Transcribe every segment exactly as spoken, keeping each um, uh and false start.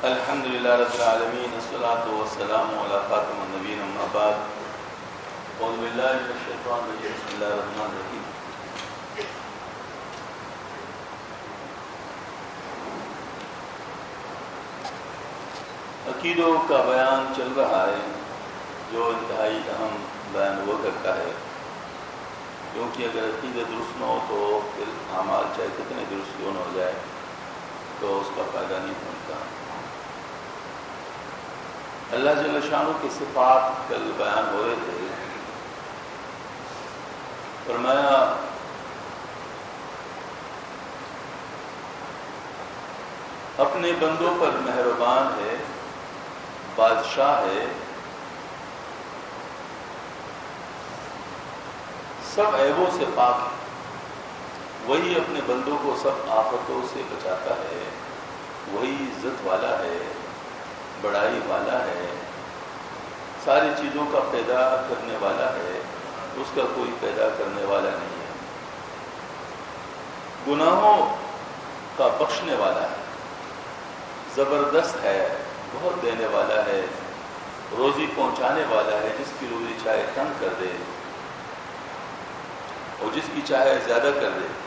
الحمد للہ رب العالمین والصلاۃ والسلام علی خاتم النبیین اما بعد اعوذ باللہ من الشیطان الرجیم بسم اللہ الرحمن الرحیم عقیدوں کا بیان چل رہا ہے جو انتہائی اہم بیان ہوا کرتا ہے، کیونکہ اگر عقیدہ درست نہ ہو تو پھر اعمال چاہے کتنے درست کیوں نہ ہو جائے تو اس کا فائدہ نہیں پہنچتا۔ اللہ جل شانہ کی صفات کل بیان ہو رہے تھے، فرمایا اپنے بندوں پر مہربان ہے، بادشاہ ہے، سب عیبوں سے پاک ہے، وہی اپنے بندوں کو سب آفتوں سے بچاتا ہے، وہی عزت والا ہے، بڑائی والا ہے، ساری چیزوں کا پیدا کرنے والا ہے، اس کا کوئی پیدا کرنے والا نہیں ہے، گناہوں کا بخشنے والا ہے، زبردست ہے، بہت دینے والا ہے، روزی پہنچانے والا ہے، جس کی روزی چاہے تنگ کر دے اور جس کی چاہے زیادہ کر دے،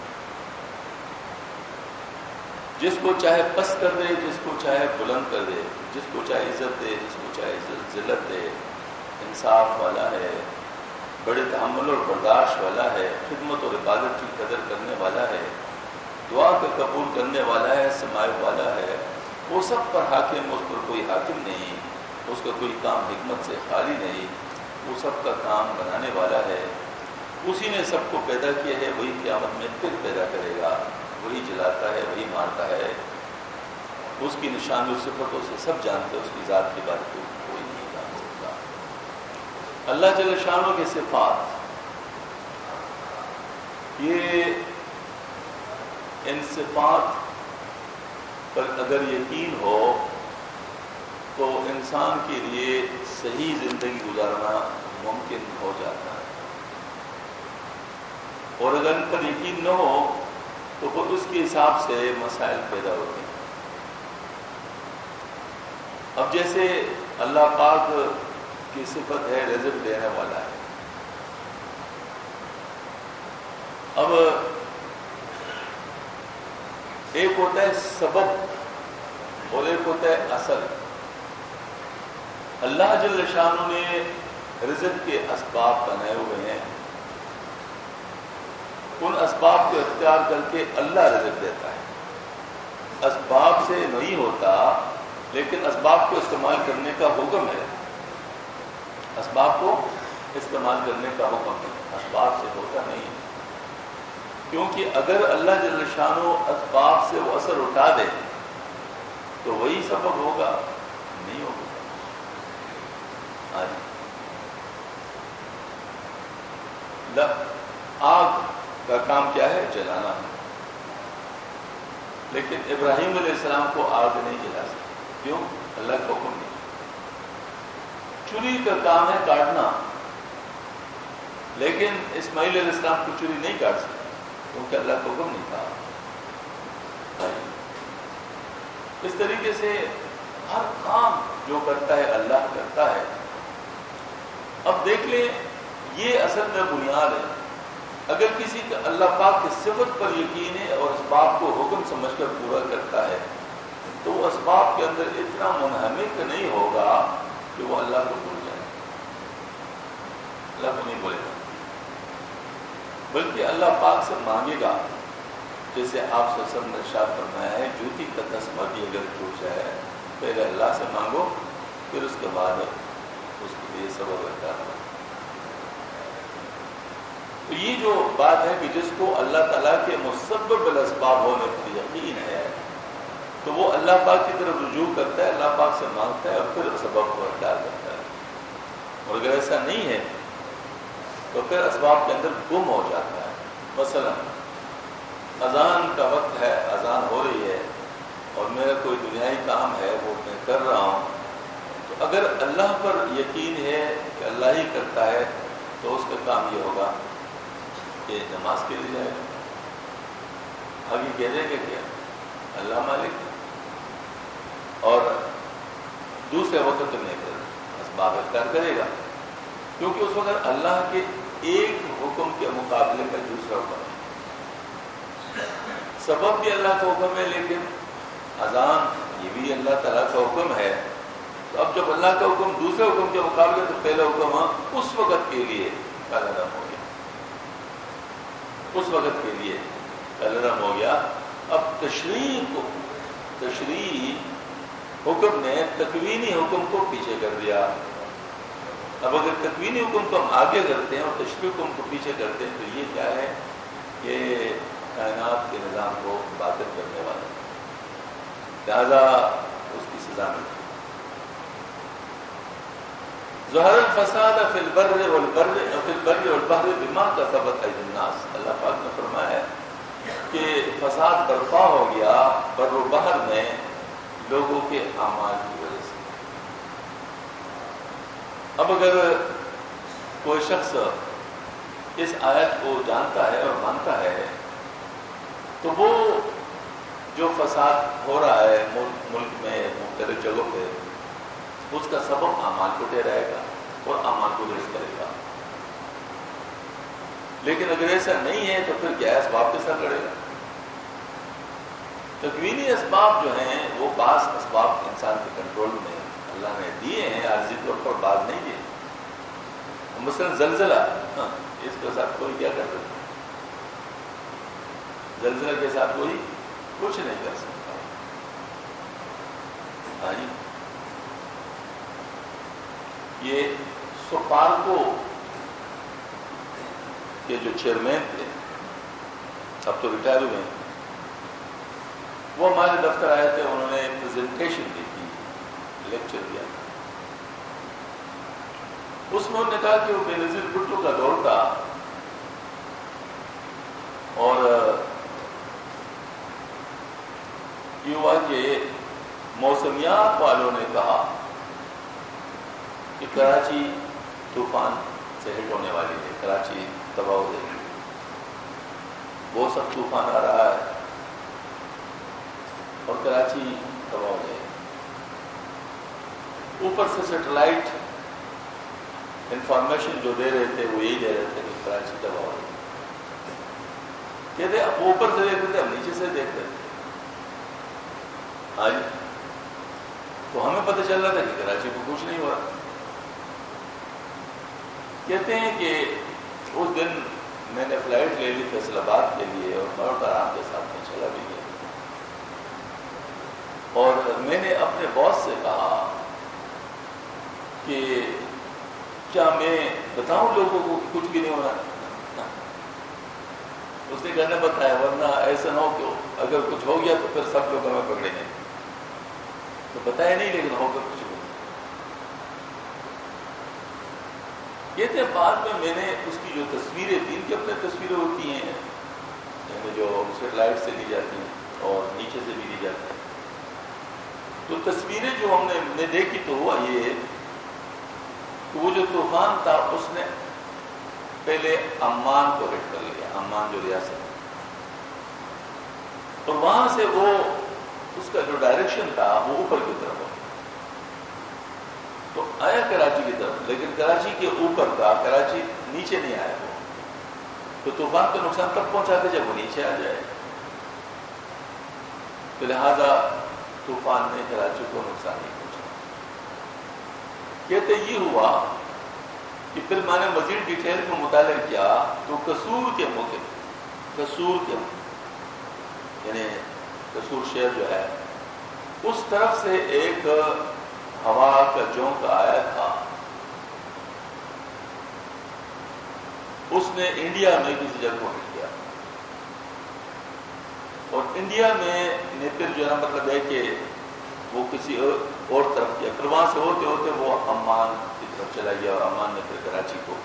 جس کو چاہے پست کر دے، جس کو چاہے بلند کر دے، جس کو چاہے عزت دے، جس کو چاہے ذلت دے، انصاف والا ہے، بڑے تحمل اور برداشت والا ہے، خدمت اور عبادت کی قدر کرنے والا ہے، دعا کا قبول کرنے والا ہے، سماع والا ہے، وہ سب پر حاکم، اس پر کوئی حاکم نہیں، اس کا کوئی کام حکمت سے خالی نہیں، وہ سب کا کام بنانے والا ہے، اسی نے سب کو پیدا کیا ہے، وہی قیامت میں پھر پیدا کرے گا، وہی جلاتا ہے، وہی مارتا ہے، اس کی نشانی صفتوں سے سب جانتے، اس کی ذات کی بات کو کوئی نہیں جان سکتا۔ اللہ جل شانہ کے صفات، یہ ان صفات پر اگر یقین ہو تو انسان کے لیے صحیح زندگی گزارنا ممکن ہو جاتا ہے، اور اگر ان پر یقین نہ ہو تو خود اس کے حساب سے مسائل پیدا ہوتے ہیں۔ اب جیسے اللہ پاک کی صفت ہے رزق دینے والا ہے، اب ایک ہوتا ہے سبب اور ایک ہوتا ہے اصل۔ اللہ جل شانہ نے رزق کے اسباب بنائے ہوئے ہیں، ان اسباب کو اختیار کر کے اللہ رزق دیتا ہے، اسباب سے نہیں ہوتا، لیکن اسباب کو استعمال کرنے کا حکم ہے، اسباب کو استعمال کرنے کا حکم ہے، اسباب سے ہوتا نہیں، کیونکہ اگر اللہ جل شانہ اسباب سے وہ اثر اٹھا دے تو وہی سبب ہوگا، نہیں ہوگا۔ آگ کا کام کیا ہے؟ جلانا، لیکن ابراہیم علیہ السلام کو آگ نہیں جلا سکتی، کیوں؟ اللہ کا حکم نہیں۔ چری کا کام ہے کاٹنا، لیکن اسماعیل علیہ السلام کو چری نہیں کاٹ سکتی، کیونکہ اللہ کا حکم نہیں تھا۔ اس طریقے سے ہر کام جو کرتا ہے اللہ کرتا ہے۔ اب دیکھ لیں، یہ اصل میں بنیاد ہے۔ اگر کسی کا اللہ پاک کی صفت پر یقین ہے اور اسباب کو حکم سمجھ کر پورا کرتا ہے تو وہ اسباب کے اندر اتنا منہمک نہیں ہوگا کہ وہ اللہ کو بھول جائے، اللہ کو نہیں بولے گا، بلکہ اللہ پاک سے مانگے گا۔ جیسے آپ سے سب نے ارشاد فرمایا ہے، جوتی کا تسمہ بھی اگر ٹوٹ جائے پہلے اللہ سے مانگو، پھر اس کے بعد اس کے لیے سبب اختیار کرو۔ تو یہ جو بات ہے کہ جس کو اللہ تعالیٰ کے مسبب الاسباب ہونے پر یقین ہے تو وہ اللہ پاک کی طرف رجوع کرتا ہے، اللہ پاک سے مانگتا ہے اور پھر سبب کو اختیار کرتا ہے، اور اگر ایسا نہیں ہے تو پھر اسباب کے اندر گم ہو جاتا ہے۔ مثلا اذان کا وقت ہے، اذان ہو رہی ہے اور میرا کوئی دنیائی کام ہے وہ میں کر رہا ہوں، تو اگر اللہ پر یقین ہے کہ اللہ ہی کرتا ہے تو اس کا کام یہ ہوگا کہ نماز کے لیے جائے گا، آگے کہہ دیں گے کیا اللہ مالک ہے، اور دوسرے وقت تو نہیں کرے اسباب اختیار کرے گا، کیونکہ اس وقت اللہ کے ایک حکم کے مقابلے میں دوسرا حکم ہے۔ سبب بھی اللہ کا حکم ہے، لیکن اذان یہ بھی اللہ تعالیٰ کا حکم ہے۔ تو اب جب اللہ کا حکم دوسرے حکم کے مقابلے تو پہلا حکم اس وقت کے لیے کالعدم ہو گیا، اس وقت کے لیے کالعدم ہو گیا۔ اب تشریع کو تشریع حکم نے تکوینی حکم کو پیچھے کر دیا۔ اب اگر تکوینی حکم کو ہم آگے کرتے ہیں اور تشریع حکم کو پیچھے کرتے ہیں تو یہ کیا ہے؟ یہ کائنات کے نظام کو باطل کرنے والا ہے، لہذا اس کی سزا ملتی ہے۔ ظہر الفساد فی البر والبر فی البر والبحر بما کسبت ایدی الناس، اللہ پاک نے فرمایا ہے کہ فساد برپا ہو گیا بر و بحر میں لوگوں کے اعمال کی وجہ سے۔ اب اگر کوئی شخص اس آیت کو جانتا ہے اور مانتا ہے تو وہ جو فساد ہو رہا ہے ملک میں مختلف جگہوں پہ، اس کا سبب اعمال کو ٹھہرائے گا اور اعمال کو درست کرے گا۔ لیکن اگر ایسا نہیں ہے تو پھر کیا اسباب کے ساتھ لڑے گا؟ تکوینی اسباب جو ہیں وہ بعض اسباب انسان کے کنٹرول میں اللہ نے دیے ہیں، عارضی طور پر بعض نہیں دیے۔ مثلا زلزلہ، ہاں اس کے ساتھ کوئی کیا کر سکتا؟ زلزلہ کے ساتھ کوئی کچھ نہیں کر سکتا۔ ہاں جی، یہ سوپارکو کے جو چیئرمین تھے، اب تو ریٹائر ہوئے ہیں، وہ ہمارے دفتر آئے تھے، انہوں نے پریزنٹیشن دی تھی، لیکچر دیا تھا۔ اس میں انہوں نے کہا کہ وہ بے نظیر بھٹو کا دور تھا اور یہ ہوا کہ موسمیات والوں نے کہا کہ کراچی طوفان سے ہٹ ہونے والی ہے، کراچی تباہ ہو جائے گی، بہت سخت طوفان آ رہا ہے اور کراچی تباہ ہو جائے گی۔ اوپر سے سیٹلائٹ انفارمیشن جو دے رہے تھے وہ یہی دے رہے تھے کہ کراچی تباہ ہو جائے گی۔ کہتے اب اوپر سے دیکھتے تھے، ہم نیچے سے دیکھتے تھے، آج تو ہمیں پتہ چل رہا تھا کہ کراچی کو کچھ نہیں ہو رہا۔ کہتے ہیں کہ اس دن میں نے فلائٹ لے لی فیصل آباد کے لیے اور بہت آرام کے ساتھ میں چلا بھی گیا، اور میں نے اپنے باس سے کہا کہ کیا میں بتاؤں لوگوں کو کہ کچھ بھی نہیں ہو رہا؟ اس نے کہنا بتایا، ورنہ ایسا نہ ہو کہ اگر کچھ ہو گیا تو پھر سب لوگ ہمیں پکڑیں گے۔ تو بتایا نہیں، لیکن ہو کر کچھ ہو۔ یہ تھے بعد میں میں نے اس کی جو تصویریں تھی، ان کی اپنے تصویریں ہوتی ہیں یعنی جو سیٹلائٹ سے لی جاتی ہیں اور نیچے سے بھی لی جاتی ہیں، تو تصویریں جو ہم نے نے دیکھی تو ہوا یہ کہ وہ جو طوفان تھا اس نے پہلے عمان کو ہٹ کر لیا، عمان جو ریاست ہے، اور وہاں سے وہ اس کا جو ڈائریکشن تھا وہ اوپر کی طرف ہو تو آیا کراچی کی طرف، لیکن کراچی کے اوپر تھا، کراچی نیچے نہیں آیا وہ، تو طوفان کا نقصان تب پہنچا کے جب وہ نیچے آ جائے، تو لہذا طوفان نے کراچی کو نقصان نہیں پہنچا۔ کہتے یہ ہوا کہ پھر میں نے مزید ڈیٹیل کو مطالعہ کیا تو قصور کے موقع قصور کے یعنی قصور شہر جو ہے اس طرف سے ایک ہوا کا جھونکا آیا تھا، اس نے انڈیا میں کسی جگہ کو ہٹ کیا، اور انڈیا میں نے پھر جو ہے مطلب ہے کہ وہ کسی اور طرف کیا، پھر وہاں سے ہوتے ہوتے وہ عمان کی طرف چلا گیا اور عمان نے پھر کراچی کو۔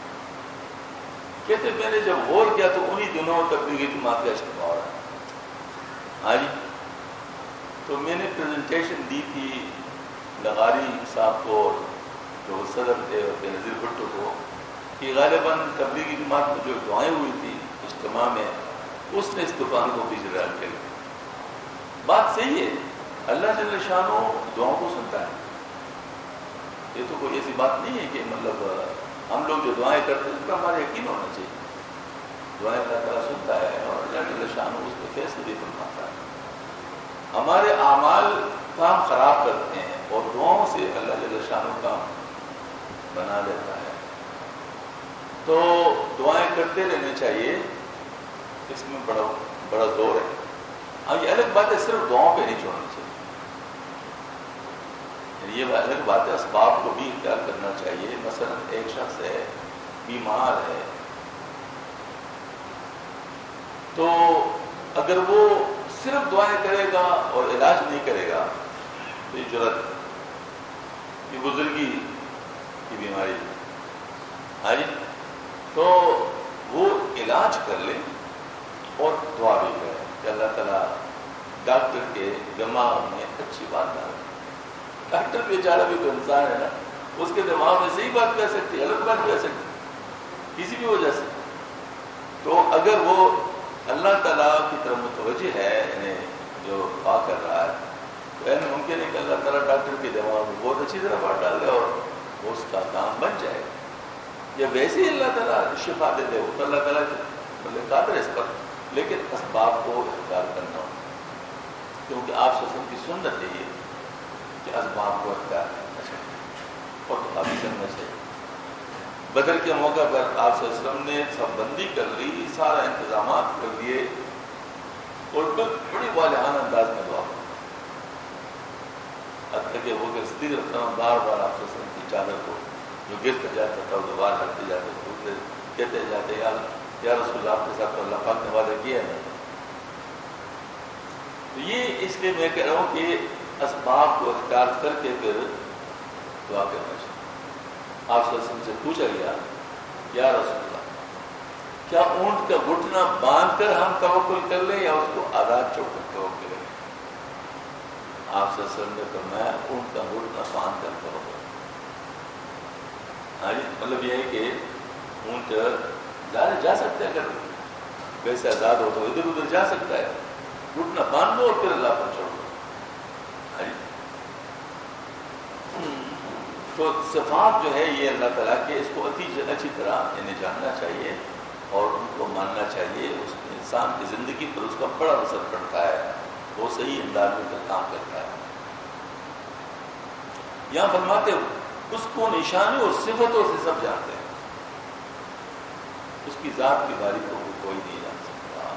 کہتے میں نے جب غور کیا تو انہی دنوں تبلیغی جماعت کا اجتماع ہو رہا ہے۔ ہاں جی، تو میں نے پریزنٹیشن دی تھی لغاری صاحب کو اور جو صدر تھے اور بے نظیر بھٹو کو کہ غالباً تبلیغی جماعت میں جو دعائیں ہوئی تھی اجتماع میں اس نے اس طوفان کو بھی جرال کر لیا۔ بات صحیح ہے، اللہ جل شانہ دعاؤں کو سنتا ہے. یہ تو کوئی ایسی بات نہیں ہے کہ مطلب ہم لوگ جو دعائیں کرتے ہیں اس پر ہمارا یقین ہونا چاہیے. دعائیں اللہ تعالیٰ سنتا ہے اور اللہ جل شانہ اس پہ فیصلے بھی فرماتا ہے. ہمارے اعمال کام خراب کرتے ہیں اور دعاؤں سے اللہ جل شانہ کام بنا لیتا ہے. تو دعائیں کرتے رہنے چاہیے، اس میں بڑا بڑا زور ہے. اب یہ الگ بات ہے صرف دعاؤں پہ نہیں چھوڑنی چاہیے، یہ الگ بات ہے اسباب کو بھی اختیار کرنا چاہیے. مثلا ایک شخص ہے بیمار ہے تو اگر وہ صرف دعائیں کرے گا اور علاج نہیں کرے گا تو یہ جرت، یہ بزرگی کی بیماری ہے تو وہ علاج کر لے اور دعا بھی کرے کہ اللہ تعالیٰ ڈاکٹر کے دماغ میں اچھی بات ڈالے. ڈاکٹر بیچارہ بھی تو انسان ہے نا، اس کے دماغ میں صحیح بات کہہ سکتی ہے، غلط بات کہہ سکتی ہے کسی بھی وجہ سے. تو اگر وہ اللہ تعالیٰ کی طرف متوجہ ہے انہیں جو دعا کر رہا ہے تو ایسا ممکن ہے کہ اللہ تعالیٰ ڈاکٹر کے دماغ میں بہت اچھی طرح بات ڈال دے اور اس کا کام بن جائے. یا ویسے ہی اللہ تعالیٰ شفا دے دے تو اللہ تعالیٰ مطلب قادر ہے اس پر، لیکن اسباب کو اختیار کرنا ہو، کیونکہ آپ سسم کی سنت ہے یہ کہ اسباب کو اختیار کرنا چاہیے اور دعا بھی کرنا چاہیے. بدر کے موقع پر آپ صلی اللہ علیہ وسلم نے سب بندی کر لی، سارا انتظامات کر دیے اور بڑی والہانہ انداز میں دعا کی. حتیٰ کہ وہ صدیق رکھنا بار بار آپ صلی اللہ علیہ وسلم کی چادر کو جو گر کر جاتا تھا وہ دوبارہ رکھتے جاتے تھے، کہتے جاتے یا یا رسول اللہ آپ کے ساتھ اللہ پاک نے وعدہ کیا ہے. تو یہ اس لیے میں کہہ رہا ہوں کہ اسباب کو اختیار کر کے پھر دعا کرنا چاہیے. آپ صلی اللہ علیہ وسلم سے پوچھا گیا یا رسول اللہ کیا اونٹ کا گھٹنا باندھ کر ہم توکل کر لیں یا اس کو آزاد چھوڑ کر توکل کریں؟ آپ صلی اللہ علیہ وسلم نے فرمایا اونٹ کا گھٹنا باندھ کر توکل. ہاں جی، مطلب یہ ہے کہ اونٹ ظاہر جا سکتا ہے، اگر ویسے آزاد ہو تو ادھر ادھر جا سکتا ہے، گھٹنا باندھ دو اور پھر اللہ پر چھوڑ دو. ہاں جی، تو صفات جو ہے یہ اللہ تعالیٰ کے اس کو اتی اچھی طرح انہیں جاننا چاہیے اور ان کو ماننا چاہیے. اس انسان کی زندگی پر اس کا بڑا اثر پڑتا ہے، وہ صحیح انداز میں کام کرتا ہے. یہاں فرماتے اس کو نشانی اور صفتوں سے سب جانتے ہیں، اس کی ذات کی باریکیوں کو کوئی نہیں جان سکتا.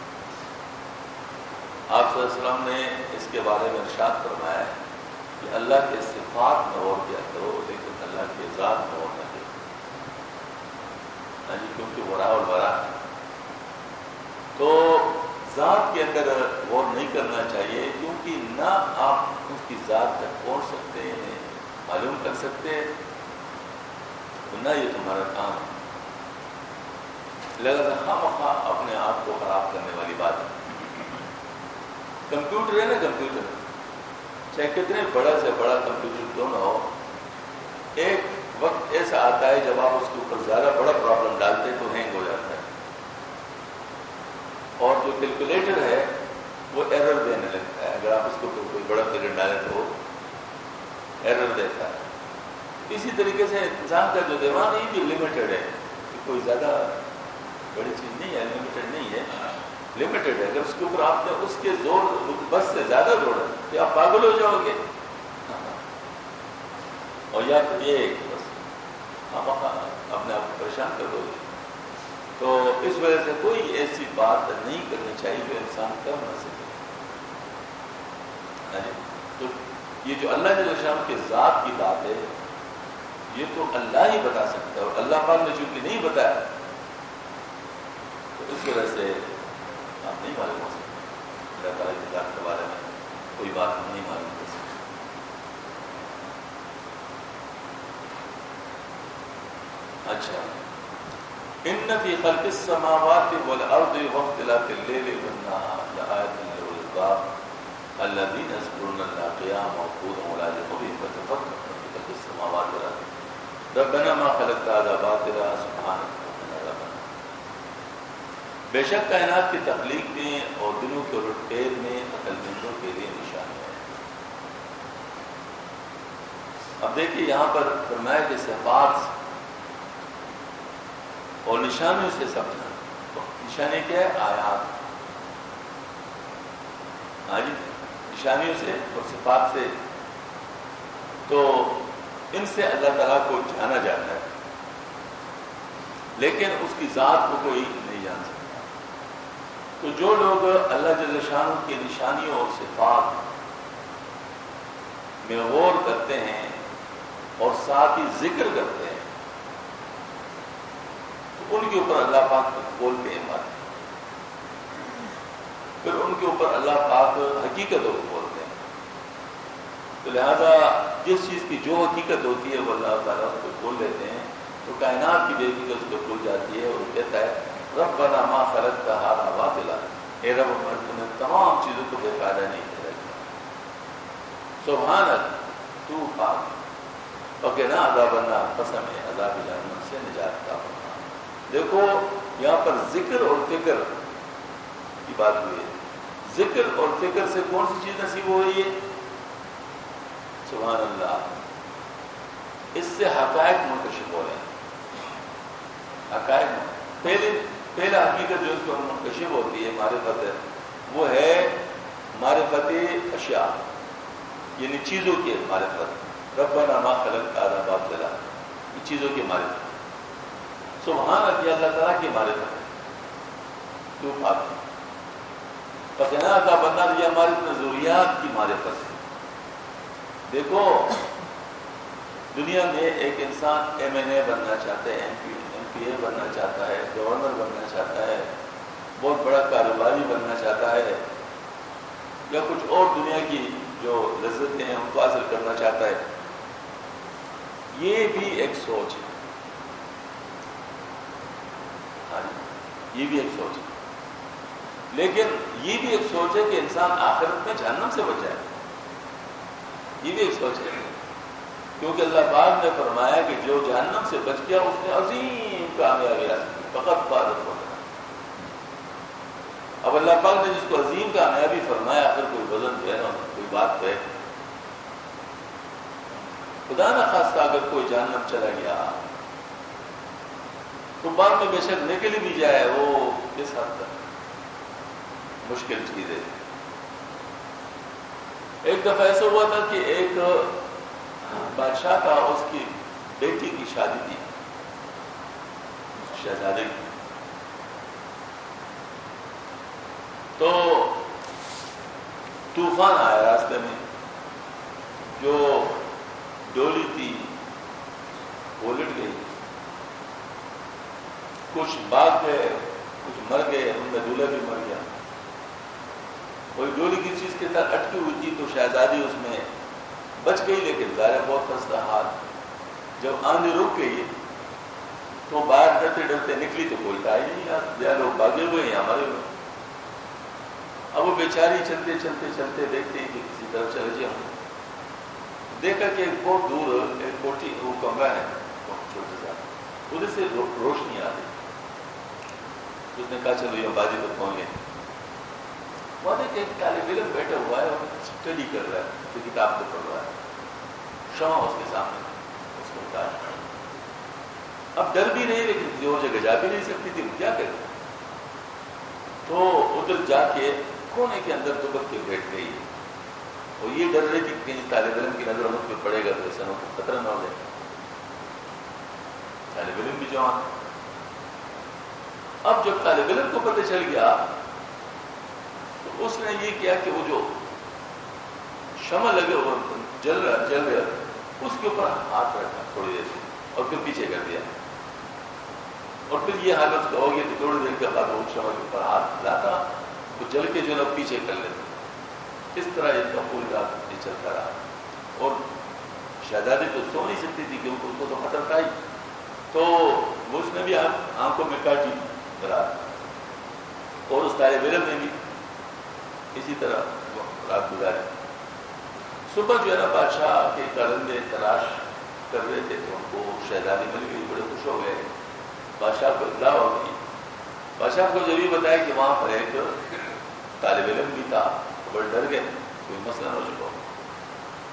آپ صلی اللہ علیہ وسلم نے اس کے بارے میں ارشاد فرمایا ہے کہ اللہ کے صفات میں غور کیا کرو لیکن اللہ کے ذات میں غور نہ کرو. کیونکہ وہ راہ اور برا ہے تو ذات کے اندر غور نہیں کرنا چاہیے، کیونکہ نہ آپ اس کی ذات تک پہنچ سکتے ہیں، معلوم کر سکتے ہیں، نہ یہ تمہارا کام ہے. لہذا خواہ اپنے آپ کو خراب کرنے والی بات ہے. کمپیوٹر ہے نا، کمپیوٹر چاہے کتنے بڑا سے بڑا کمپیوٹر کیوں نہ ہو، ایک وقت ایسا آتا ہے جب آپ اس کے اوپر زیادہ بڑا پرابلم ڈالتے ہیں تو ہینگ ہو جاتا ہے، اور جو کیلکولیٹر ہے وہ ایرر دینے لگتا ہے. اگر آپ اس کے اوپر کوئی بڑا فگر ڈالیں تو ایرر دیتا ہے. اسی طریقے سے انسان کا جو دماغ یہ بھی لمیٹڈ ہے، کوئی زیادہ بڑی چیز نہیں ہے، لمیٹڈ نہیں ہے، لمیٹڈ ہے. اگر اس کے اوپر آپ نے اس کے زور بس سے زیادہ زور ہے کہ آپ پاگل ہو جاؤ گے، اور یا تو یہ بس آپ اپنے آپ کو پریشان کر دو گے. تو اس وجہ سے کوئی ایسی بات نہیں کرنی چاہیے جو انسان کر نہ سکے. تو یہ جو اللہ جل شان کے ذات کی بات ہے یہ تو اللہ ہی بتا سکتا ہے، اور اللہ پاک نے چونکہ نہیں بتایا تو اس وجہ سے آپ نہیں معلوم ہو سکتے. اللہ تعالیٰ کی ذات کے بارے میں کوئی بات نہیں معلوم کر سکتے. اچھا، ان فی خلق السماوات والارض واختلاف الليل والنهار لآیات لأولي الألباب الذین یذکرون اللہ قیاما وقعودا وعلی جنوبہم یتفکرون فی خلق السماوات والارض ربنا ما خلقت هذا باطلا سبحانک فقنا عذاب النار. بے شک کائنات کی تخلیق میں اور دنوں کے رٹیر میں عقل مندوں کے لیے نشان ہے. اب دیکھیے یہاں پر فرمایا کہ صفات اور نشانیوں سے سمجھنا. نشانی کیا ہے؟ آیات. ہاں جی، نشانیوں سے اور صفات سے. تو ان سے اللہ تعالیٰ کو جانا جاتا ہے، لیکن اس کی ذات کو کوئی نہیں جان سکتا. تو جو لوگ اللہ جل شانہ کی نشانیوں اور صفات میں غور کرتے ہیں اور ساتھ ہی ذکر کرتے ہیں، تو ان کے اوپر اللہ پاک بولتے ہیں بات، پھر ان کے اوپر اللہ پاک حقیقتوں کو بولتے ہیں. تو لہذا جس چیز کی جو حقیقت ہوتی ہے وہ اللہ تعالیٰ اس کو بول لیتے ہیں. تو کائنات کی بے حقیقت اس کو بھول جاتی ہے اور کہتا ہے ربنا ما خلقت ھذا باطلا، اے رب تم نے تمام چیزوں کو بے فائدہ نہیں کیا. سبحانک، تو پاک، وقنا عذاب النار، قسم ہے عذاب جہنم سے نجات کا. دیکھو یہاں پر ذکر اور فکر کی بات ہوئی ہے. ذکر اور فکر سے کون سی چیز نصیب ہو رہی ہے؟ سبحان اللہ. اس سے حقائق منکشف ہو رہے ہیں. حقائق پہلے پہلا حقیقت جو اس کو منکشف ہوتی ہے معرفت ہے، وہ ہے معرفت اشیاء، یعنی چیزوں کی معرفت. ربنا ما خلقت ھذا باطلا، یہ چیزوں کی معرفت. سبحان اللہ، اللہ تعالیٰ کی معرفت ہے. تو پاک فقنا عذاب النار، یہ ہماری ضروریات کی معرفت ہے. دیکھو دنیا میں ایک انسان ایم این اے بننا چاہتا ہے، ایم پی ایم پی اے بننا چاہتا ہے، گورنر بننا چاہتا ہے، بہت بڑا کاروباری بننا چاہتا ہے، یا کچھ اور دنیا کی جو لذتیں ہیں ان کو حاصل کرنا چاہتا ہے. یہ بھی ایک سوچ ہے. ہاں جی، یہ بھی ایک سوچ ہے. لیکن یہ بھی ایک سوچ ہے کہ انسان آخرت میں جہنم سے بچ جائے. یہ بھی ایک سوچ ہے، کیونکہ اللہ پاک نے فرمایا کہ جو جہنم سے بچ گیا اس نے عظیم کامیابی حاصل کی، فقط فارغ ہو گیا. اب اللہ پاک نے جس کو عظیم کامیابی فرمایا، پھر کوئی وزن جو ہے نا، کوئی بات پہ خدا نہ خواستہ اگر کوئی جہنم چلا گیا تو بعد میں بے شک نکل بھی جائے، وہ کس حد تک مشکل چیز ہے. ایک دفعہ ایسا ہوا تھا کہ ایک بادشاہ کا اس کی بیٹی کی شادی تھی، شہزادے کی. تو طوفان آیا راستے میں، جو ڈولی تھی وہ لٹ گئی. کچھ بھاگ گئے، کچھ مر گئے، ان میں دولہا بھی مر گیا. وہی ڈولی کی چیز کے ساتھ اٹکی ہوئی تھی، تو شہزادی اس میں بچ گئی، لیکن ظاہر بہت خستہ حال. جب آندھی رک گئی تو باہر ڈرتے ڈرتے نکلی تو کوئی تھا ہی نہیں، یار لوگ بھاگے ہوئے ہیں، ہمارے ہوئے. اب وہ بیچاری چلتے چلتے چلتے دیکھتے ہیں کہ کسی طرف چلے جائیں. دیکھا کہ ایک بہت دور ایک کوٹھی، وہ کمرہ ہے چھوٹا سا، ادھر سے روشنی آ رہی. اس نے کہا چلو یہ بازی تو پہنچ گئے. وہاں دیکھ ایک طالب علم بیٹھا ہوا ہے اور اسٹڈی کر رہا ہے، تو کتاب کو پڑھ رہا ہے، شمع اس کے سامنے. اس کو کہا اب ڈر بھی نہیں، لیکن کسی اور جگہ جا بھی نہیں سکتی تھی، کیا کرے. تو ادھر جا کے کونے کے اندر دبک کے بیٹھ گئی، اور یہ ڈر رہی تھی کہ کہیں طالب علم کی نظر مجھ پہ پڑے گا تو ایسا کو خطرہ نہ ہو جائے. طالب علم بھی جوان. اب جب طالب علم کو پتہ چل گیا تو اس نے یہ کیا کہ وہ جو شمع لگے وہ جل رہا جل رہا اس کے اوپر ہاتھ رکھا تھوڑی دیر سے، اور پھر پیچھے کر دیا. اور پھر یہ حالت ہو گئی کہ تھوڑی دیر کے بعد وہ شمع کے اوپر ہاتھ لاتا تو جل کے جو نا پیچھے کر لیتے. اس طرح ان کا پوری رات یہ چلتا رہا. اور شہزادی تو سو نہیں سکتی تھی کیونکہ اس کو تو خطر تھا ہی. تو وہ اس نے بھی آنکھوں میں کاٹی رات، اور اس طالب علم نے بھی اسی طرح رات گزارے. صبح جو ہے نا بادشاہ کے کارندے تلاش کر رہے تھے تو ان کو شہزادی مل گئی، بڑے خوش ہو گئے. بادشاہ کو اطلاع ہو گئی. بادشاہ کو جب یہ بتایا کہ وہاں پر ایک طالب علم بھی تھا، بڑے ڈر گئے کوئی مسئلہ نہ ہو چکا.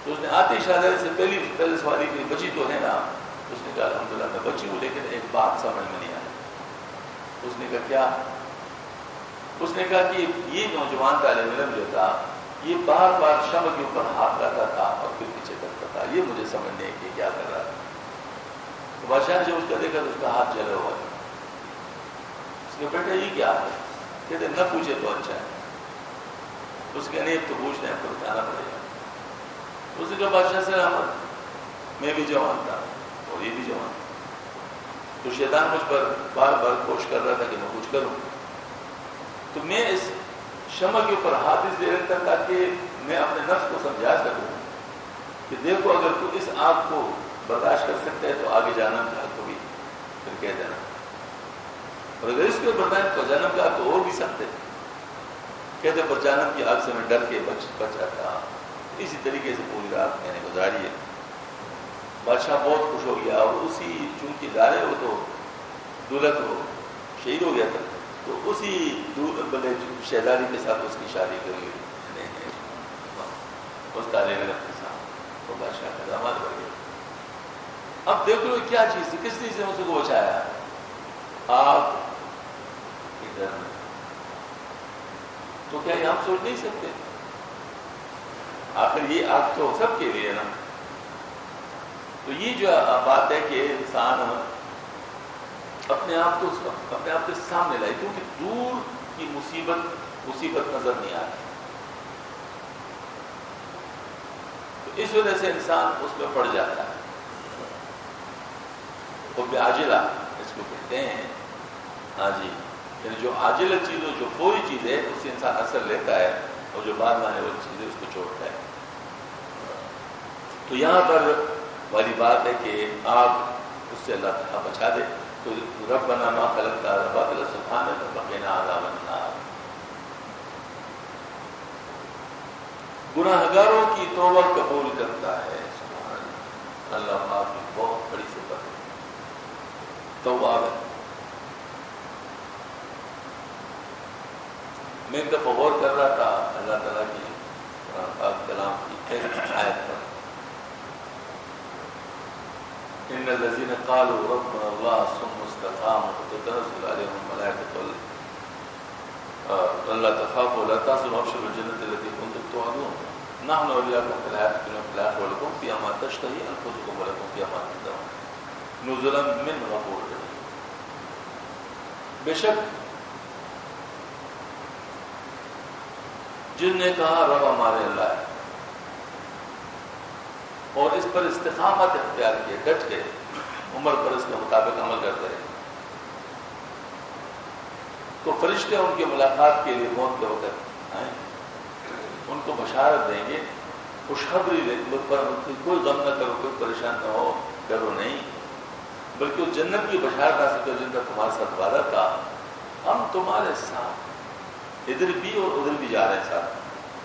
تو اس نے آتے شاہزادے سے پہلی پہلے سواری کی بچی تو ہے نا؟ اس نے کہا الحمدللہ میں بچی ہوں، لیکن ایک بات سمجھ میں نہیں آئی۔ اس نے کہا کیا؟ اس نے کہا کہ یہ نوجوان طالب علم جو تھا یہ بار بار شمع کے اوپر ہاتھ لاتا تھا اور پھر پیچھے کرتا تھا، یہ مجھے سمجھ نہیں کہ کیا کر رہا تھا۔ تو بادشاہ نے جب اس کا دیکھا تو اس کا ہاتھ جلا ہوا تھا۔ اس نے بیٹا یہ کیا ہے؟ کہتے نہ پوچھے تو اچھا ہے۔ اس کے نہیں تو پوچھنے ہیں تو جانا پڑے گا۔ اس نے کہا بادشاہ سے رحمت، میں بھی جوان تھا اور یہ بھی جوان تھا، تو شیطان مجھ پر بار بار کوشش کر رہا تھا کہ میں کچھ کروں، تو میں اس شمع کے اوپر ہاتھ اس لیے رکھتا تاکہ میں اپنے نفس کو سمجھا سکوں کہ دیکھو اگر تو اس آگ کو برداشت کر سکتے ہے تو آگے جانا کا تو بھی پھر کہہ دینا، اور اگر اس کو برداشت تو جنم کا تو اور بھی سکتے کہتے پر جانم کی آگ سے میں ڈر کے بچ بچ رہا۔ اسی طریقے سے پوری رات میں نے گزاری ہے۔ بادشاہ بہت خوش ہو گیا، اور اسی چونکہ دارے وہ تو دولت وہ شہید ہو گیا تھا، تو اسی بلے شہزادی کے ساتھ اس کی شادی کر لی اس طالب علم کے ساتھ، تو بادشاہ کا داماد بن گیا۔ اب دیکھ لو کیا چیز تھی، کس چیز سے اس کو بچایا؟ آگ ادھر میں، تو کیا یہ ہم سوچ نہیں سکتے؟ آخر یہ آگ تو سب کے لیے نا۔ تو یہ جو بات ہے کہ انسان اپنے آپ کو اپنے آپ کے سامنے لائے، کیونکہ دور کی مصیبت مصیبت نظر نہیں آتی، تو اس وجہ سے انسان اس میں پڑ جاتا ہے۔ وہ عاجلہ اس کو کہتے ہیں، ہاں جی، یعنی جو عاجلہ چیز ہو، جو فوری چیز ہے اس سے انسان اثر لیتا ہے، اور جو بعد میں آنے والی چیز ہے اس کو چھوڑتا ہے۔ تو یہاں پر والی بات ہے کہ آگ اس سے اللہ تعالیٰ بچا دے، تو ربنا ما خلقت هذا باطلا سبحانك فقنا عذاب النار۔ گناہگاروں کی توبہ قبول کرتا ہے، سبحان اللہ، اللہ پاک کی بہت بڑی صفت ہے تواب ہے۔ میں ایک دفعہ غور کر رہا تھا اللہ تعالیٰ کی قرآن پاک کلام کی ایک آیت پر، ان الذين قالوا ربنا الله ثم استقاموا تتنزل عليهم الملائكة الا تخافوا ولا تحزنوا وابشروا بالجنة التي كنتم توعدون نحن اولياؤكم في الحياة الدنيا وفي الآخرة ولكم فيها ما تشتهي انفسكم ولكم فيها ما تدعون نزلا من غفور رحيم۔ بے شک جن نے کہا رب ہمارے اللہ ہے اور اس پر استقامت اختیار کیے، ڈٹ کے عمر پر اس کے مطابق عمل کرتے رہے، تو فرشتے ان کی ملاقات کے لیے موت کے وقت آئیں، ان کو بشارت دیں گے، خوشخبری دیں گے، پر کوئی غم نہ کرو، کوئی پریشان نہ ہو، ڈرو نہیں، بلکہ اس جنت کی بشارت حاصل کرو جن کا تمہارے ساتھ وعدہ تھا، ہم تمہارے ساتھ ادھر بھی اور ادھر بھی جا رہے ہیں ساتھ،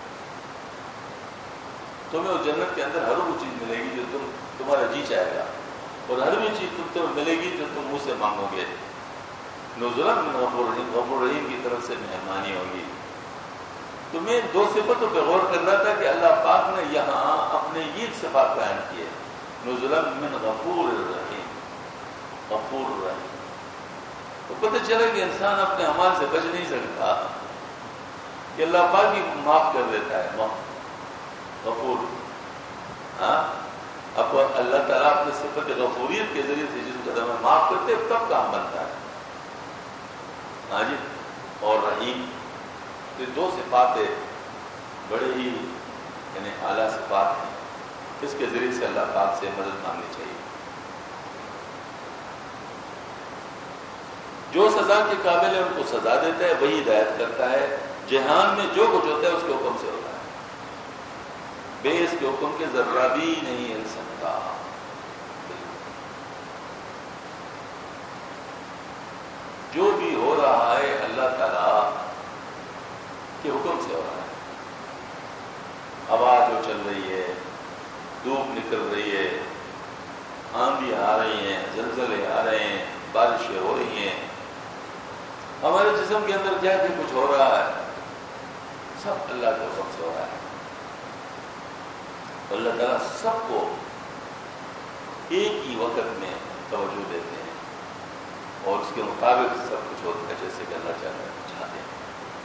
تمہیں اس جنت کے اندر ہر وہ چیز ملے گی جو تم تمہارا جی چاہے گا، اور ہر وہ چیز تم تمہیں ملے گی جو تم منہ سے مانگو گے۔ نزلا من غفور رحیم، غفور رحیم کی طرف سے مہمانی ہوگی۔ تو میں دو صفتوں پہ غور کر رہا تھا کہ اللہ پاک نے یہاں اپنے یہ صفات بیان کیے، نزلا من غفور رحیم، غفور رحیم۔ تو پتہ چلا کہ انسان اپنے اعمال سے بچ نہیں سکتا، کہ اللہ پاک ہی معاف کر دیتا ہے، معاف غفور۔ ہاں اب اللہ تعالیٰ اپنے صفت غفوریت کے ذریعے سے جس قدر میں معاف کرتے تب کام بنتا ہے، ہاں جی، اور رحیم۔ یہ دو صفات بڑے ہی یعنی اعلیٰ صفات ہیں، اس کے ذریعے سے اللہ پاک سے مدد مانگنی چاہیے۔ جو سزا کے قابل ہے ان کو سزا دیتا ہے، وہی ہدایت کرتا ہے، جہان میں جو کچھ ہوتا ہے اس کے حکم سے ہوتا ہے، بے اس کے حکم کے ذرہ بھی نہیں ہل سکتا۔ جو بھی ہو رہا ہے اللہ تعالیٰ کے حکم سے ہو رہا ہے، ہوا جو چل رہی ہے، دھوپ نکل رہی ہے، آندھی آ رہی ہیں، زلزلے آ رہے ہیں، بارشیں ہو رہی ہیں، ہمارے جسم کے اندر کیا کہ کچھ ہو رہا ہے، سب اللہ کے حکم سے ہو رہا ہے۔ اللہ تعالیٰ سب کو ایک ہی وقت میں توجہ دیتے ہیں اور اس کے مطابق سب کچھ ہوتا ہے جیسے کہ اللہ چاہتے ہیں.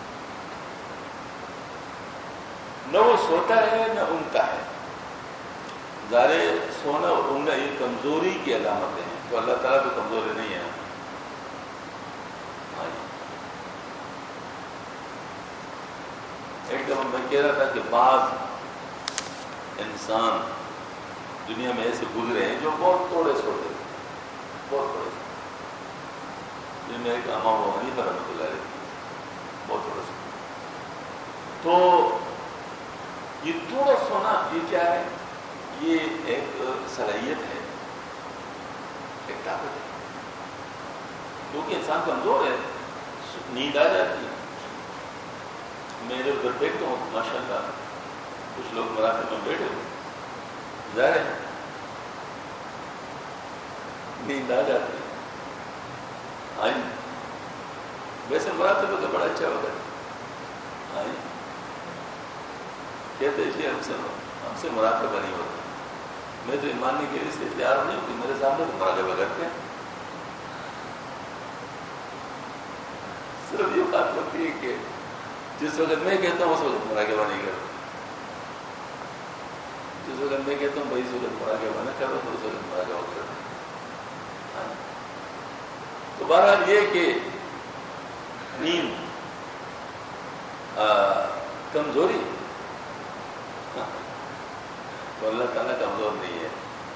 نہ وہ سوتا ہے نہ اونگتا ہے. ظاہر سونا اور اونگنا یہ کمزوری کی علامتیں ہیں، تو اللہ تعالیٰ تو کمزوری نہیں ہے. ایک دفعہ میں کہہ رہا تھا کہ بعض انسان دنیا میں ایسے گزرے ہیں جو بہت تھوڑے سوتے تھے، بہت تھوڑے. جن میں ایک امام ابو حنیفہ رحمۃ اللہ علیہ بہت تھوڑے سوتے. تو یہ تھوڑا سونا یہ کیا ہے؟ یہ ایک صلاحیت ہے، ایک طاقت ہے. کیونکہ انسان کمزور ہے، نیند آ جاتی ہے. میں جب ادھر دیکھتا ہوں ماشاء اللہ کچھ لوگ مراتب میں بیٹھے ہوئے، ظاہر ہے نیند آ جاتی ہے. آئی ویسے مراتب میں تو بڑا اچھا ہوتا ہے. آئی کہتے جی ہم سے ہم سے مراقبہ نہیں ہوتا. میں تو ماننے کے لیے اس لیے تیار نہیں ہوں کہ میرے سامنے تو مراقبہ کرتے ہیں. صرف یہ بات ہوتی ہے کہ جس وقت میں کہتا ہوں اس وقت مراقبہ نہیں کرتا، جس وقت میں کہتا ہوں بھائی اس وقت مراقبہ نہ کرو تو اس وقت مراقبہ کرتا. تو بہرحال یہ کہ نیند کمزوری تو اللہ تعالیٰ کمزور نہیں ہے.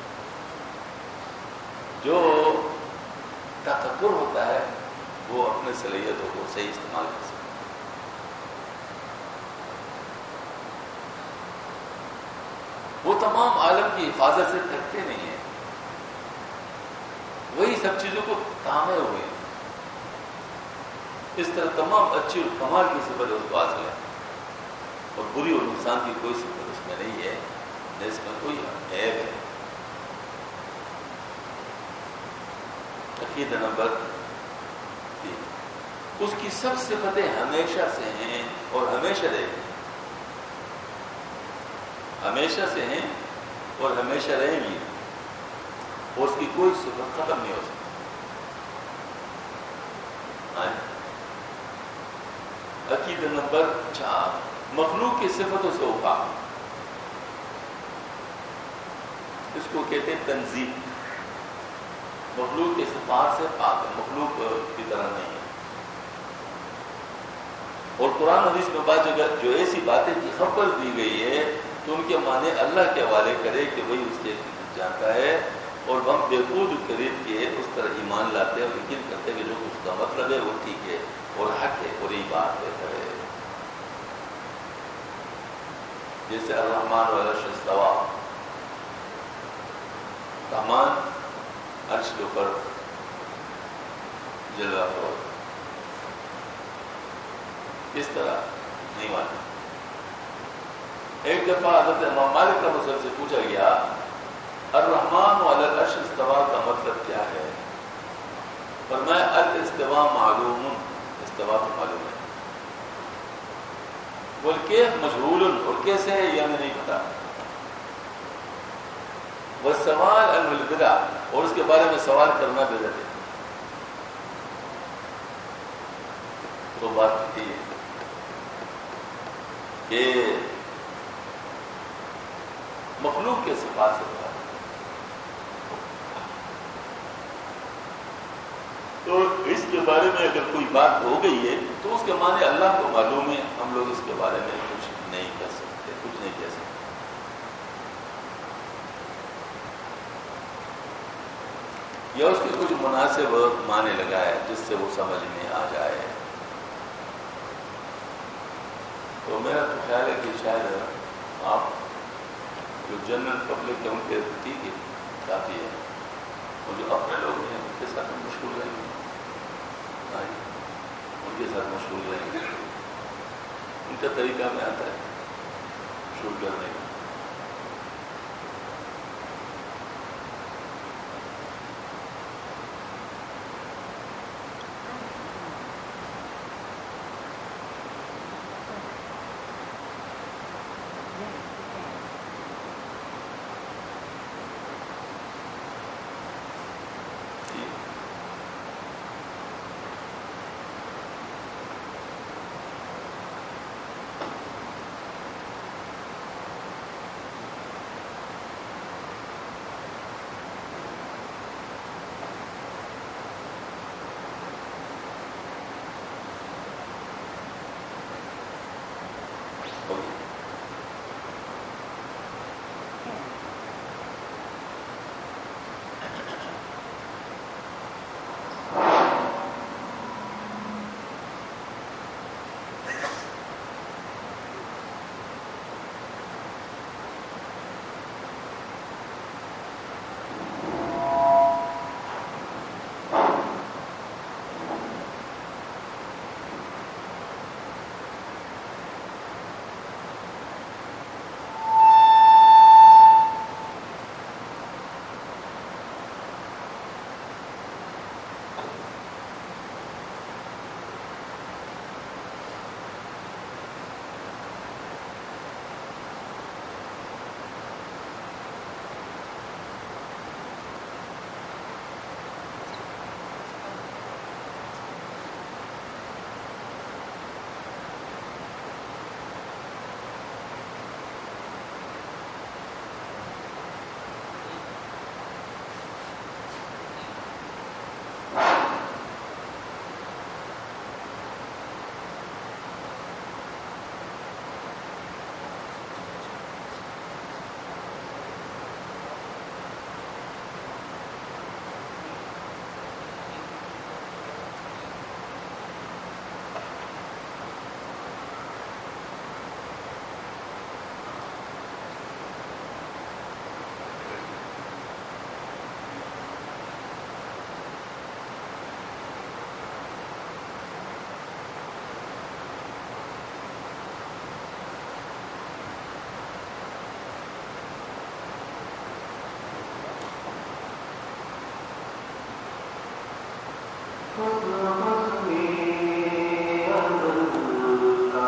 جو طاقتور ہوتا ہے وہ اپنے صلاحیتوں کو صحیح استعمال کر سکتا ہے. وہ تمام عالم کی حفاظت سے تھکتے نہیں ہیں، وہی سب چیزوں کو تھامے ہوئے ہیں. اس طرح تمام اچھی اور کمال کی صفت اس کو حاصل ہے اور بری اور نقصان کی کوئی صفت اس میں نہیں ہے، نہ اس میں کوئی عیب ہے. عقیدہ نمبر تین، اس کی سب صفتیں ہمیشہ سے ہیں اور ہمیشہ رہیں گی. ہمیشہ سے ہیں اور ہمیشہ رہیں گی، اور اس کی کوئی صفت ختم نہیں ہو سکتی. عقیدہ نمبر چار، مخلوق کی صفتوں سے اوپر. اس کو کہتے ہیں تنزیہ. مخلوق کے صفات سے پاک ہے، مخلوق کی طرح نہیں ہے. اور قرآن حدیث میں بعض جگہ جو ایسی باتیں کی خبر دی گئی ہے تو ان کے معنی اللہ کے حوالے کرے کہ وہی اس کے جانتا ہے، اور ہم بے خود قریب کے اس طرح ایمان لاتے ہیں اور یقین کرتے ہیں کہ جو کچھ کا مطلب ہے وہ ٹھیک ہے اور حق ہے اور یہ بات بہتر ہے. جیسے الرحمن والعرش استویٰ، رحمان عرش کے اوپر جلوہ فروز، اس طرح نہیں مانتے. ایک دفعہ حضرت امام مالک رحمۃ اللہ سے پوچھا گیا الرحمن علی العرش استویٰ کا مطلب کیا ہے؟ فرمایا الاستواء معلوم، استواء تو معلوم ہے، والکیف مجہول، اور کیسے ہے یہ ہمیں نہیں پتا. والسوال عن البدع، اور اس کے بارے میں سوال کرنا بدعت ہے. تو بات یہ ہے کہ مخلوق کے صفات سے بتا، تو اس کے بارے میں اگر کوئی بات ہو گئی ہے تو اس کے معنی اللہ کو معلوم ہے، ہم لوگ اس کے بارے میں کچھ نہیں کر سکتے، کچھ نہیں کہہ سکتے. یا اس کے کچھ مناسب معنی لگائے جس سے وہ سمجھ میں آ جائے. تو میرا تو خیال ہے کہ شاید آپ جو جنرل پبلک ہے ان کے ٹھیک ہے، کافی ہے، اور جو اپنے لوگ ہیں ان کے ساتھ مشغول رہیں گے، ان کے ساتھ مشغول رہیں گے. ان کا طریقہ میں آتا ہے شروع کرنے کا.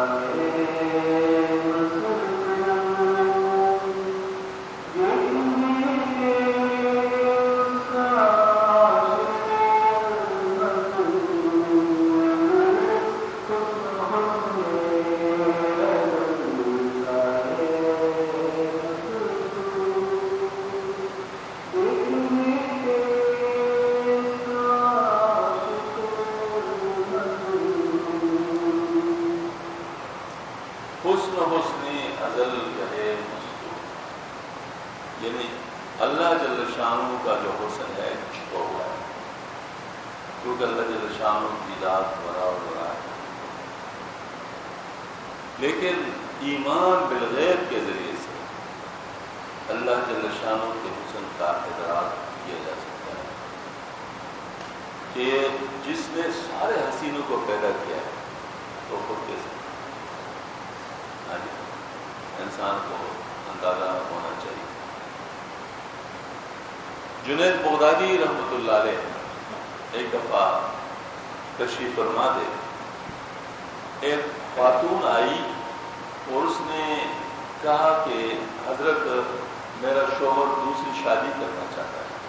لیکن ایمان بالغیب کے ذریعے سے اللہ جل شانہ کے حسن کا ادراک کیا جا سکتا ہے کہ جس نے سارے حسینوں کو پیدا کیا ہے تو خود کیسے انسان کو اندازہ ہونا چاہیے۔ جنید بغدادی رحمۃ اللہ علیہ ایک دفعہ تشریف فرما دے، ایک خاتون آئی اور اس نے کہا کہ حضرت میرا شوہر دوسری شادی کرنا چاہتا ہے،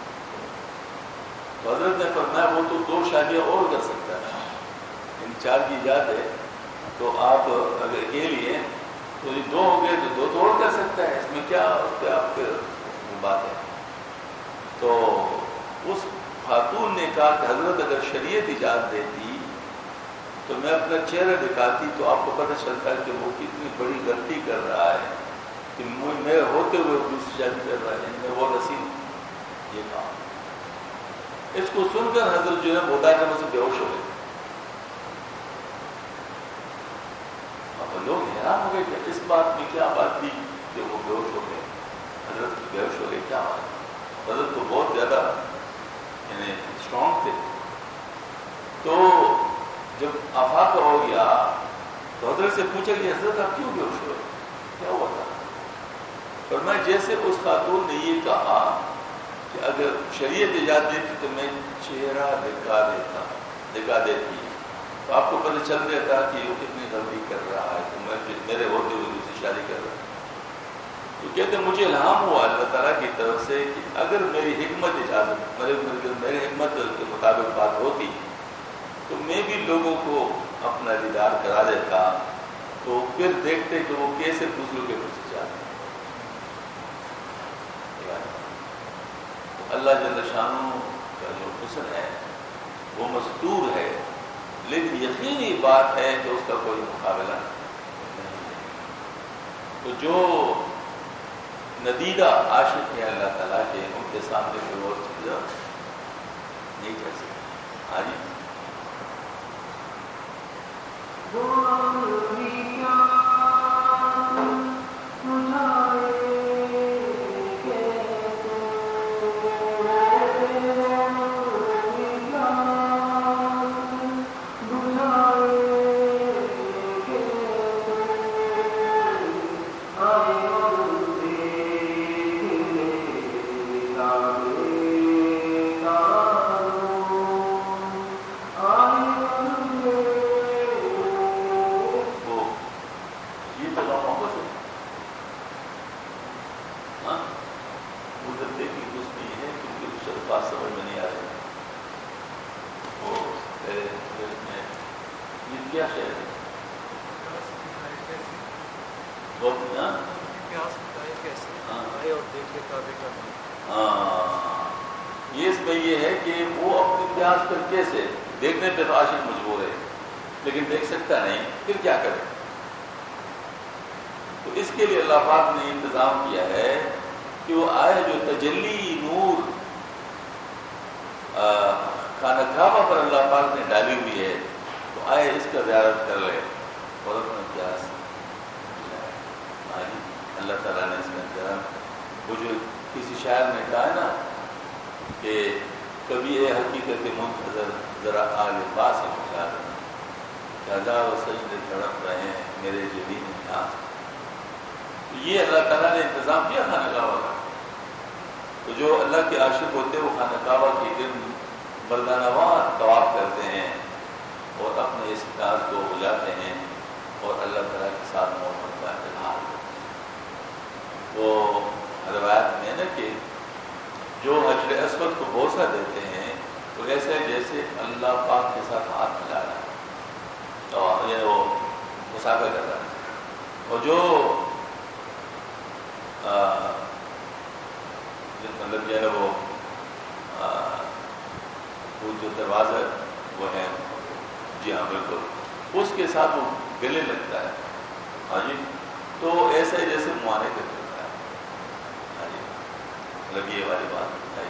تو حضرت نے فرمایا وہ تو دو شادیاں اور کر سکتا ہے، ان چار کی ایجاد ہے تو آپ اگر اکیلی ہیں تو یہ دو ہو گئے تو دو تو اور کر سکتا ہے، اس میں کیا اس پہ آپ کے بات ہے۔ تو اس خاتون نے کہا کہ حضرت اگر شریعت اجازت دیتی تو میں اپنا چہرہ دکھاتی تو آپ کو پتہ چلتا ہے کہ وہ کتنی بڑی غلطی کر رہا ہے کہ میرے ہوتے ہوئے دوسری شادی کر رہا ہے، میں وہ رسید یہ کہا۔ اس کو سن کر حضرت جو ہے بودا کے مجھ سے بے ہوش ہو گئے۔ اب لوگ حیران ہو گئے کہ اس بات میں کیا بات تھی کہ وہ بے ہوش ہو گئے، حضرت بے ہوش ہو گئے، کیا بات؟ حضرت تو بہت زیادہ یعنی اسٹرانگ تھے۔ تو جب آفاق ہو گیا تو حضرت سے پوچھا کہ حضرت آپ کیوں بے ہوش ہوئے، کیا ہوا تھا؟ فرمایا جیسے اس خاتون نے یہ کہا کہ اگر شریعت اجازت دیتی تو میں چہرہ دکھا دیتا دکھا دیتی تو آپ کو پتہ چل دیتا کہ وہ کتنی غلطی کر رہا ہے، تو میں میرے ہوتے ہوئے دوسری شادی کر رہا ہے۔ تو کہتے مجھے الہام ہوا اللہ تعالیٰ کی طرف سے کہ اگر میری حکمت اجازت میرے میری حکمت کے مطابق بات ہوتی تو میں بھی لوگوں کو اپنا دیدار کرا دیتا، تو پھر دیکھتے کہ وہ کیسے دوسروں کے پیچھے جاتے ہیں۔ اللہ جل شانہ کا جو حسن ہے وہ مستور ہے، لیکن یقینی بات ہے کہ اس کا کوئی مقابلہ نہیں ہے۔ تو جو ندیدہ عاشق ہے اللہ تعالیٰ کے، ان کے سامنے کوئی اور چیز نہیں کر سکتی۔ ہاں جی دیکھنے پہ تو عاشق مجبور ہے لیکن دیکھ سکتا نہیں، پھر کیا کرے؟ تو اس کے لیے اللہ پاک نے انتظام کیا ہے کہ وہ آئے جو تجلی نور خانہ کعبہ پر اللہ پاک نے ڈالی ہوئی ہے، تو آئے اس کا زیارت کر لے اور اپنا پیاس اللہ تعالیٰ نے اس میں انتظام۔ وہ جو کسی شاعر نے کہا ہے نا کہ کبھی اے حقیقت منتظر ذرا آل پاس مجھا دینا، ہزاروں سجدے تڑپ رہے ہیں میرے جبین نیاز۔ تو یہ اللہ تعالیٰ نے انتظام کیا خانہ کعبہ کا۔ تو جو اللہ کے عاشق ہوتے ہیں وہ خانہ کعبہ کے دن مردانہ وار طواف کرتے ہیں اور اپنے اس نیاز کو بجاتے ہیں اور نسبت کو بوسہ دیتے ہیں تو ایسے جیسے اللہ پاک کے ساتھ ہاتھ ملا رہا ہے تو یہ وہ مسافہ کر رہا ہے. اور جو مطلب جو ہے وہ وہ جو دروازہ وہ ہے جی ہاں بالکل اس کے ساتھ وہ گلے لگتا ہے. ہاں جی تو ایسا ہی جیسے معانے کا کرتا ہے. ہاں جی مطلب یہ والی بات بتائی.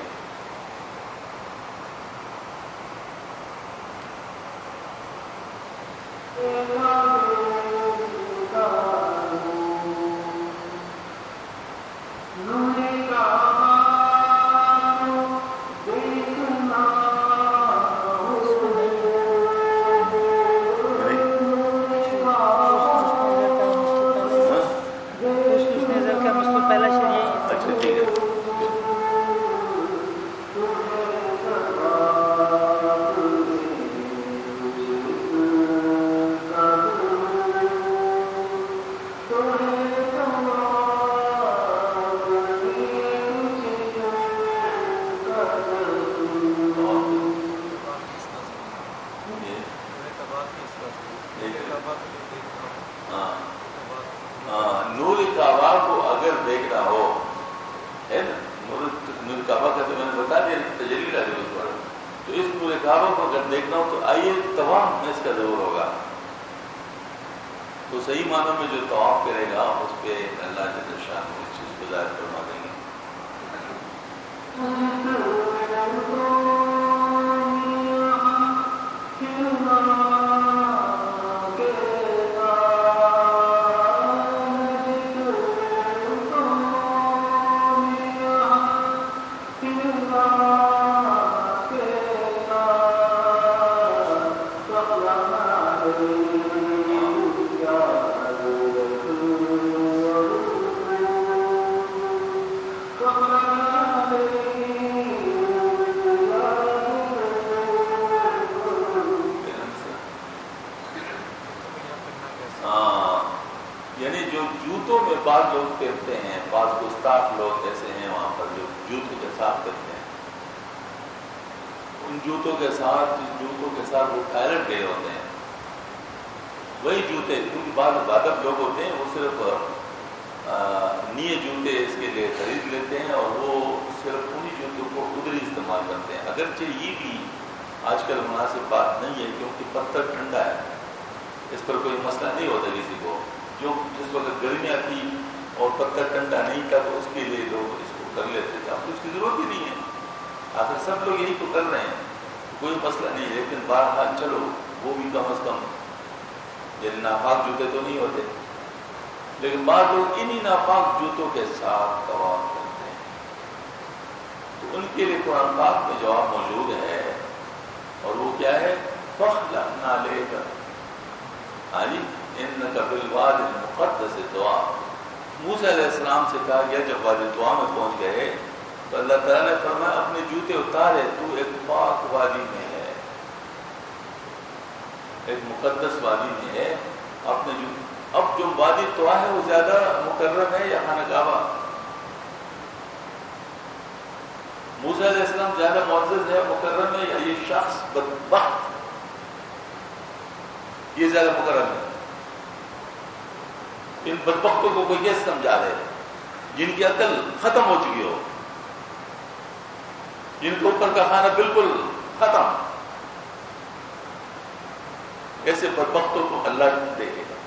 ایسے بدبختوں کو اللہ دیکھے گا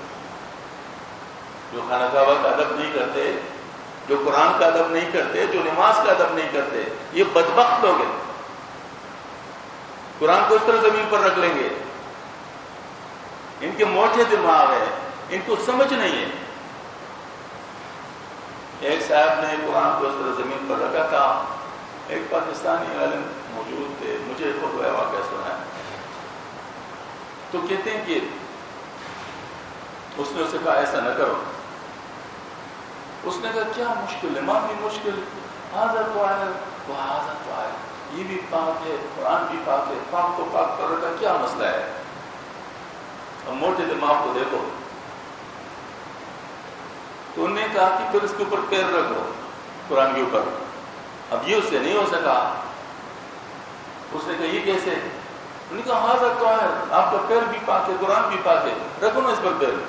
جو خانہ کعبہ کا ادب نہیں کرتے، جو قرآن کا ادب نہیں کرتے، جو نماز کا ادب نہیں کرتے، یہ بدبخت لوگ ہیں. قرآن کو اس طرح زمین پر رکھ لیں گے، ان کے موٹے دماغ ہیں، ان کو سمجھ نہیں ہے. ایک صاحب نے قرآن کو اس طرح زمین پر رکھا تھا، ایک پاکستانی عالم موجود تھے، مجھے خود وہ واقعہ سنا ہے. تو کہتے ہیں کہ اس نے اسے کہا ایسا نہ کرو. اس نے کہا کیا مشکل ہے، معافی مشکل، حاضر تو آئے وہ حاضر تو آئے، یہ بھی پاک ہے، قرآن بھی پاک ہے، پاک تو پاک کر رکھا، کیا مسئلہ ہے. اب موٹے دماغ کو دیکھو. تو انہوں نے کہا کہ پھر اس کے اوپر پیر رکھو، قرآن کے اوپر. اب یہ اس سے نہیں ہو سکا. اس نے کہا یہ کیسے؟ انہوں نے کہا ہاں تو ہے، آپ کا پیر بھی پاک ہے، قرآن بھی پاک ہے، رکھو نا اس پر پیر۔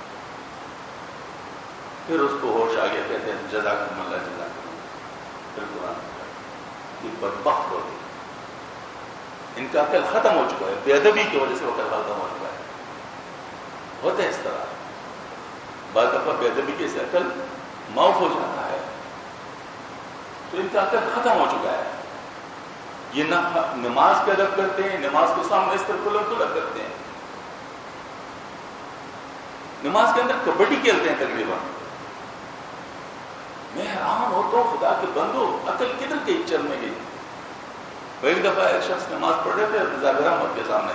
پھر اس کو ہوش آ گیا، کہتے ہیں جزاکم اللہ جزاکم اللہ، پھر قرآن یہ بدبخت ہو گئی، ان کا عقل ختم ہو چکا ہے، بے ادبی کی وجہ سے وہ عقل ختم ہو چکا ہے۔ ہوتا ہے اس طرح، بعض دفعہ بے ادبی کے سے عقل معاف ہو جاتا ہے، تو ان کا عقل ختم ہو چکا ہے۔ یہ نہ نماز پہ ادب کرتے ہیں، نماز کے سامنے اس طرح کلر کلر کرتے ہیں، نماز کے اندر کبڈی کھیلتے ہیں تقریباً۔ میں حیران ہوتا ہوں، خدا کے بندو عقل کدھر گئی، چل میں گئی۔ وہ ایک دفعہ ایک شخص نماز پڑھ رہے تھے رضا احمد کے سامنے،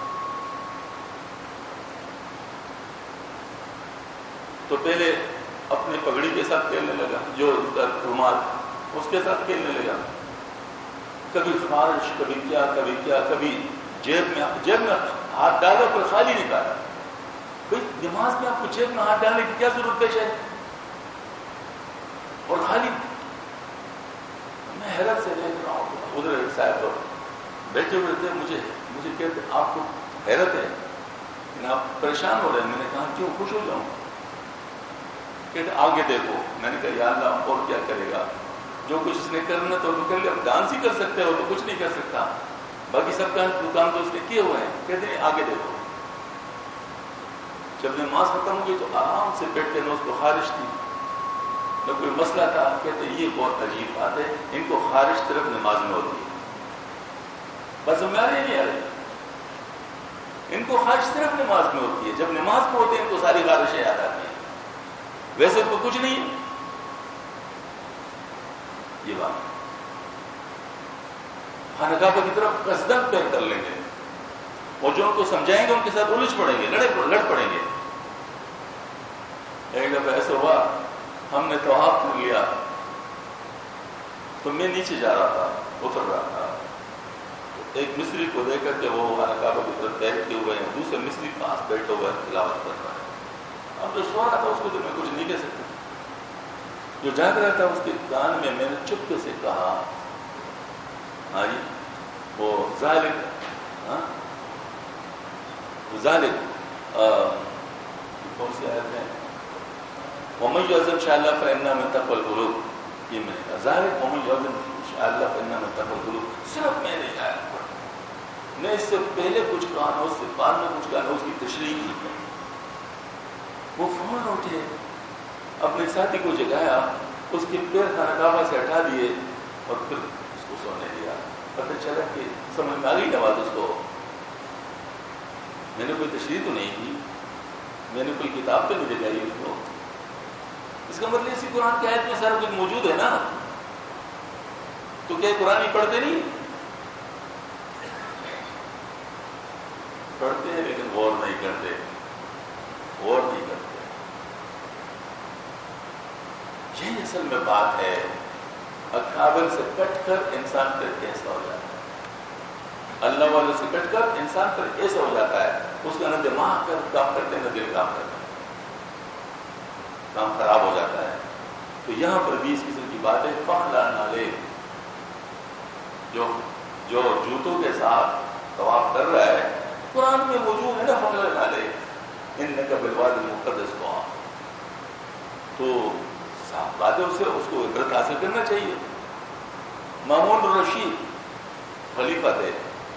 تو پہلے اپنے پگڑی کے ساتھ کھیلنے لگا، جو رومال اس کے ساتھ کھیلنے لگا، کبھی خارش، کبھی کیا کبھی کیا، کبھی جیب میں جیب میں ہاتھ ڈالا پر خالی نکالا۔ بھائی نماز میں آپ کو جیب میں ہاتھ ڈالنے کی کیا ضرورت پیش ہے؟ اور خالی میں حیرت سے دیکھ رہا ہوں، ادھر ایک صاحب بیٹھے ہوئے تھے، مجھے مجھے کہتے آپ کو حیرت ہے کہ آپ پریشان ہو رہے ہیں؟ میں نے کہا کیوں، خوش ہو جاؤں۔ کہتے آگے دیکھو۔ میں نے کہا یا اللہ اور کیا کرے گا، جو کچھ اس نے کرنا تو کر لیا، ڈانس ہی کر سکتے ہو تو کچھ نہیں کر سکتا، باقی سب کا کام تو اس نے کیے ہوئے ہیں۔ کہتے ہیں آگے دیکھو۔ جب نماز ختم ہوئی تو آرام سے بیٹھتے ہیں، اس کو خارش تھی، نہ کوئی مسئلہ تھا۔ کہتے ہیں یہ بہت عجیب بات ہے، ان کو خارش صرف نماز میں ہوتی ہے، بس میں آ رہی نہیں آ رہی، ان کو خارش صرف نماز میں ہوتی ہے۔ جب نماز میں ہوتے ہیں ان کو ساری خارشیں یاد آتی ہیں، ویسے تو کچھ نہیں۔ یہ بات خانقاہ کی طرف قصدن پیر کر لیں گے، اور جو ان کو سمجھائیں گے ان کے ساتھ الجھ پڑیں گے، لڑے لڑ پڑیں گے۔ ایک دفعہ ایسا ہوا، ہم نے طواف کر لیا تو میں نیچے جا رہا تھا، اتر رہا تھا، ایک مصری کو دیکھ کر کے وہ خانقاہ کی طرف بیٹھے ہوئے ہیں، دوسرے مصری پاس بیٹھے ہوئے تلاوت کر رہا ہے۔ اب جو سو رہا تھا اس کو تو میں کچھ نہیں کہہ سکتا، جو جاگ رہا تھا اس کے کان میں میں نے چپکے سے کہا ہاں جی وہ ظالم، ہاں ظالم کون سی آیت ہے؟ وَمَن يُعَظِّمْ شَعَائِرَ اللَّهِ فَإِنَّهَا مِن تَقْوَى الْقُلُوبِ، یہ میں نے کہا ظالم وَمَن يُعَظِّمْ شَعَائِرَ اللَّهِ فَإِنَّهَا مِن تَقْوَى الْقُلُوبِ، صرف میں نے آیت پڑھی، میں اس سے پہلے کچھ کہا نہ اس سے بعد میں کچھ کہا نہ، اس کی تشریح کی۔ وہ فوراً اٹھے، اپنے ساتھی کو جگایا، اس کے پیر خانقاہ سے ہٹا دیے اور پھر اس کو سونے دیا۔ پتہ چلا کہ سمجھ میں آ گئی بات اس کو، میں نے کوئی تشریح تو نہیں کی، میں نے کوئی کتاب تو نہیں دکھائی اس کو۔ اس کا مطلب اسی قرآن کی آیت میں سارا کچھ موجود ہے نا، تو کیا قرآن ہی پڑھتے نہیں؟ پڑھتے ہیں لیکن غور نہیں کرتے، غور نہیں کرتے۔ یہی اصل میں بات ہے، اکابر سے کٹ کر انسان پھر کیسا ہو جاتا ہے، اللہ والے سے کٹ کر انسان پھر ایسا ہو جاتا ہے، اس کا نہ دماغ کر کام کرتے نہ دل کام کرتا ہے، کام خراب ہو جاتا ہے۔ تو یہاں پر بھی اس قسم کی بات ہے، فخلا نالے، جو جو جوتوں کے ساتھ طواف کر رہا ہے، قرآن میں موجود ہے نا فخلا نالے انک بالوادی المقدس طواف، تو صاحب بات ہے، اسے اس کو عبرت حاصل کرنا چاہیے۔ مامون الرشید خلیفہ تھے،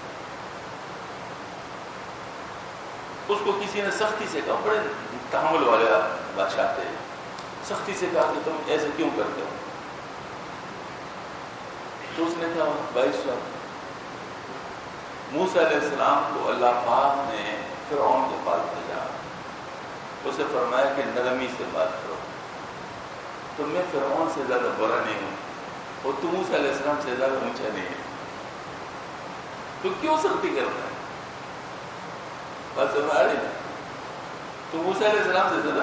اس کو کسی نے سختی سے کہا، بڑے تحمل والے بادشاہ تھے، سختی سے کہا کہ تم ایسے کیوں کرتے ہو؟ تو اس نے کہا بھائی صاحب، موسیٰ علیہ السلام کو اللہ پاک نے فرعون کے پاس بھیجا، اسے فرمایا کہ نرمی سے بات کرو، تو میں فرعون سے زیادہ برا نہیں ہوں اور تو موسیٰ علیہ السلام سے زیادہ اونچا نہیں ہے، تو کیوں سختی کرتا ہے؟ بس ہمارے تو موسیٰ علیہ السلام سے زیادہ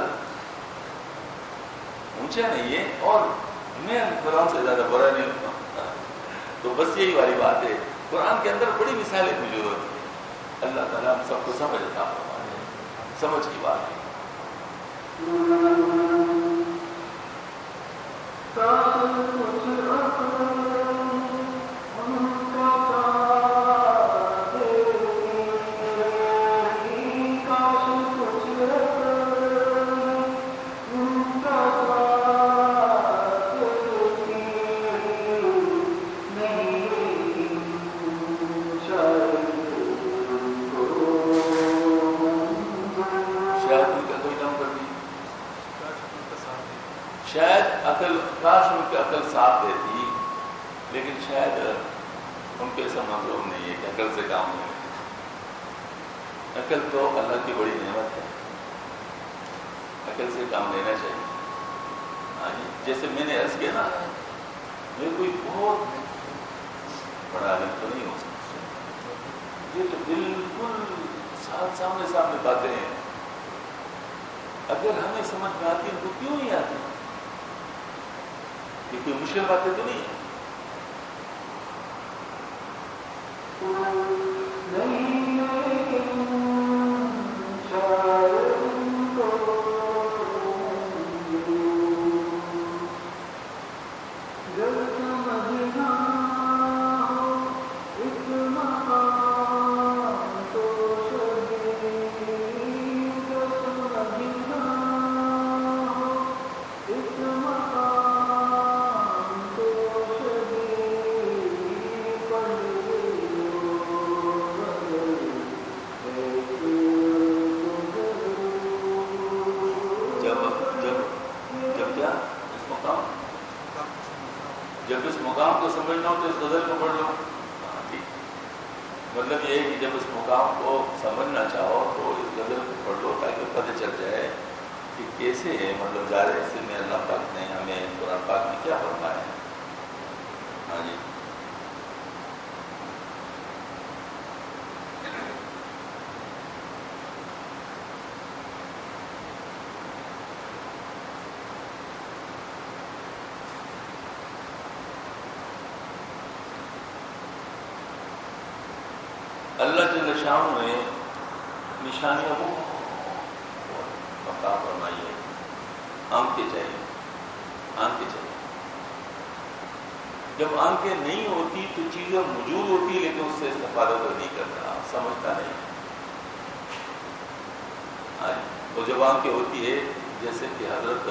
اونچا نہیں ہے اور میں فرعون سے زیادہ برا نہیں ہوتا۔ تو بس یہی والی بات ہے، قرآن کے اندر بڑی مثالیں موجود ہوتی ہیں، اللہ تعالیٰ ہم سب کو سمجھ عطا فرمائے، سمجھ کی بات ہے۔ کا کاش ان کی عقل صاف دیتی، لیکن شاید ان کے ایسا مطلب نہیں ہے کہ عقل سے کام نہیں ہے۔ عقل تو اللہ کی بڑی نعمت ہے، عقل سے کام لینا چاہیے۔ ہاں جی، جیسے میں نے عرض کیا نا، میں کوئی بہت بڑا عالم تو نہیں ہوں، یہ تو بالکل ساتھ سامنے سامنے باتیں ہیں، اگر ہمیں سمجھ میں آتی ان کو کیوں نہیں آتی؟ یہ کوئی مشکل باتیں تو نہیں ہے۔ جب اس مقام کو سمجھنا ہو تو اس غزل کو پڑھ لو۔ مطلب یہ ہے کہ جب اس مقام کو سمجھنا چاہو تو اس غزل کو پڑھ لو تاکہ پتہ چل جائے کہ کیسے ہے، مطلب ظاہر اس میں اللہ پاک نے ہمیں قرآن پاک میں کیا فرمایا ہے۔ ہاں جی، اللہ جل شانہ نے نشانیاں کو عطا فرمائی ہے۔ آنکھیں چاہیے، آنکھیں چاہیے۔ جب آنکھیں نہیں ہوتی تو چیزیں موجود ہوتی لیکن اس سے استفادہ تو نہیں کرتا، سمجھتا نہیں۔ اور جب آنکھیں ہوتی ہے، جیسے کہ حضرت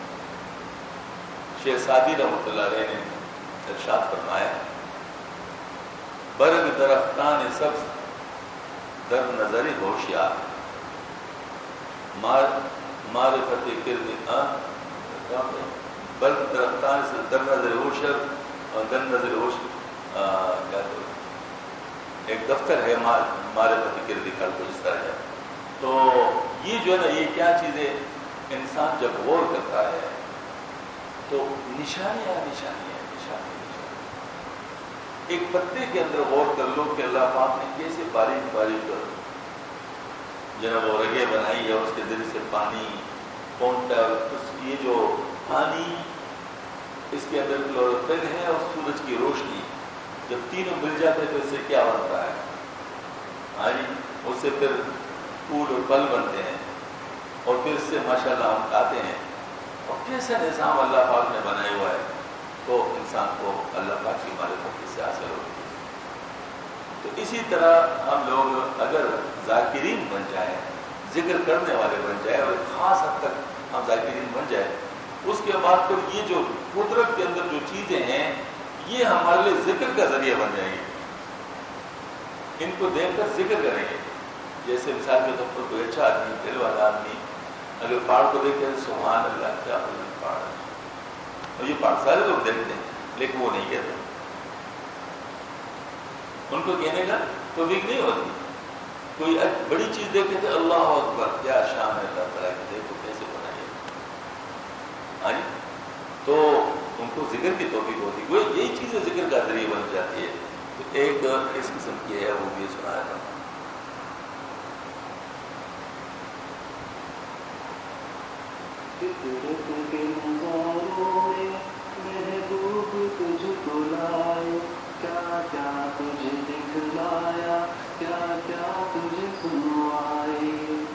شیخ سعدی رحمۃ اللہ علیہ نے ارشاد فرمایا، برگ درختان سبز در نظر ہوشیار، مار معرفت کرد برگ درختان سے در نظر ہوشر اور در نظر ہوش ایک دفتر ہے معرفت کرد کل کو اس طرح ہے۔ تو یہ جو ہے نا، یہ کیا چیزیں انسان جب غور کرتا ہے تو نشانیاں نشانیاں نشانیاں ایک پتے کے اندر غور کر لو کہ اللہ پاک نے کیسے باریک باریک جناب وہ رگیں بنائی ہے، اس کے دل سے پانی پونٹا، یہ جو پانی اس کے اندر کلوروفل ہے اور سورج کی روشنی، جب تینوں مل جاتے تو اس سے کیا بنتا ہے؟ ہاں جی، اس سے پھر پھول اور پھل بنتے ہیں اور پھر اس سے ماشاءاللہ ہم کھاتے ہیں۔ اور کیسا نظام اللہ پاک نے بنایا ہوا ہے، تو انسان کو اللہ پاک کی معرفت سے حاصل ہوتی ہے۔ تو اسی طرح ہم لوگ اگر ذاکرین بن جائیں، ذکر کرنے والے بن جائیں، اور خاص حد تک ہم ذاکرین بن جائیں، اس کے بعد پھر یہ جو قدرت کے اندر جو چیزیں ہیں یہ ہمارے لیے ذکر کا ذریعہ بن جائیں گی، ان کو دیکھ کر ذکر کریں گے۔ جیسے مثال کے طور پر کوئی اچھا آدمی، دل والا آدمی اگر پہاڑ کو دیکھتے ہیں سبحان اللہ کیا پہاڑ ہے، اور یہ پہاڑ سارے لوگ دیکھتے ہیں لیکن وہ نہیں کہتے، ان کو کہنے کا توفیق نہیں ہوتی۔ کوئی بڑی چیز دیکھتے تھے، اللہ اکبر کیا شان ہے اللہ تعالیٰ کی، دیکھو کیسے بنائی ہے۔ ہاں جی، تو ان کو ذکر کی توفیق ہوتی، وہ یہی چیزیں ذکر کا ذریعہ بن جاتی ہے۔ تو ایک اس قسم کی ہے، وہ بھی سنایا تھا۔ فطرت کے نظاروں میں محبوب تجھ کو لائے، کیا کیا تجھے دکھلایا، کیا کیا تجھے سنوائے۔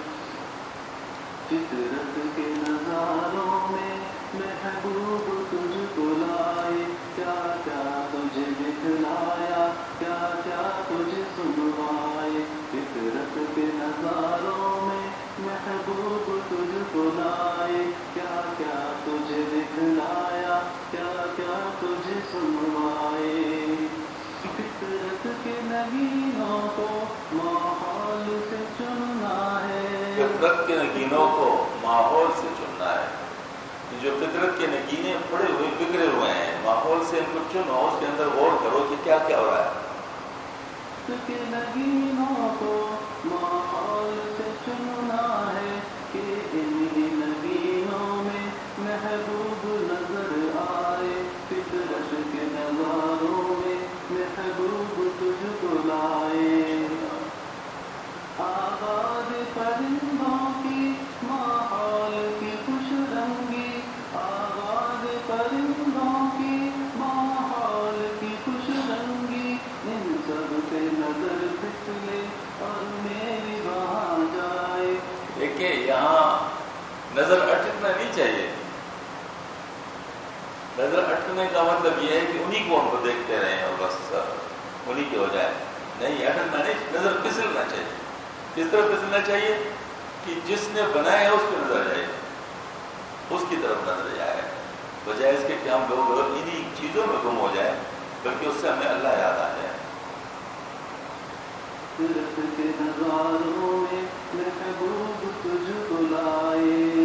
فطرت کے نظاروں میں محبوب تجھ کو لائے، کیا کیا تجھے دکھلایا، کیا کیا تجھے سنوائے۔ فطرت کے نظاروں میں محبوب تجھ کو لائے، کیا کیا تجھے دکھلایا، کیا کیا تجھے سنوائے۔ فطرت کے نگینوں کو ماحول سے چننا ہے، فطرت کے نگینوں کو ماحول سے چننا ہے۔ جو فطرت کے نگینے پڑے ہوئے بگڑے ہوئے ہیں، ماحول سے ان کو چنو، اس کے اندر غور کرو کہ کیا کیا ہو رہا ہے۔ نگینوں کو ماحول سے چننا ہے کہ انہی نگینوں میں محبوب نظر آئے، فطرت کے نظاروں میں محبوب تجھ کو لائے۔ آواز پرندوں کی ماحول کی خوش رنگی، آواز پرندوں کی ماحول کی خوش رنگی، ان سب پہ نظر پھسلے اور میری وہاں جائے۔ دیکھیں یہاں نظر اٹکنا نہیں چاہیے۔ نظر اٹکنے کا مطلب یہ ہے کہ انہی کو ہم کو دیکھتے رہیں اور بس انہی کے ہو جائے، نہیں اٹکنا نہیں، نظر پھسلنا چاہیے۔ کس طرح پھسلنا چاہیے کہ جس نے بنایا ہے اس پہ نظر جائے، اس کی طرف نظر جائے، بجائے اس کے کہ ہم لوگ انہی چیزوں میں گم ہو جائیں، بلکہ اس سے ہمیں اللہ یاد آ جائے۔ فطرت کے نظاروں میں محبوب تجھ کو لائے،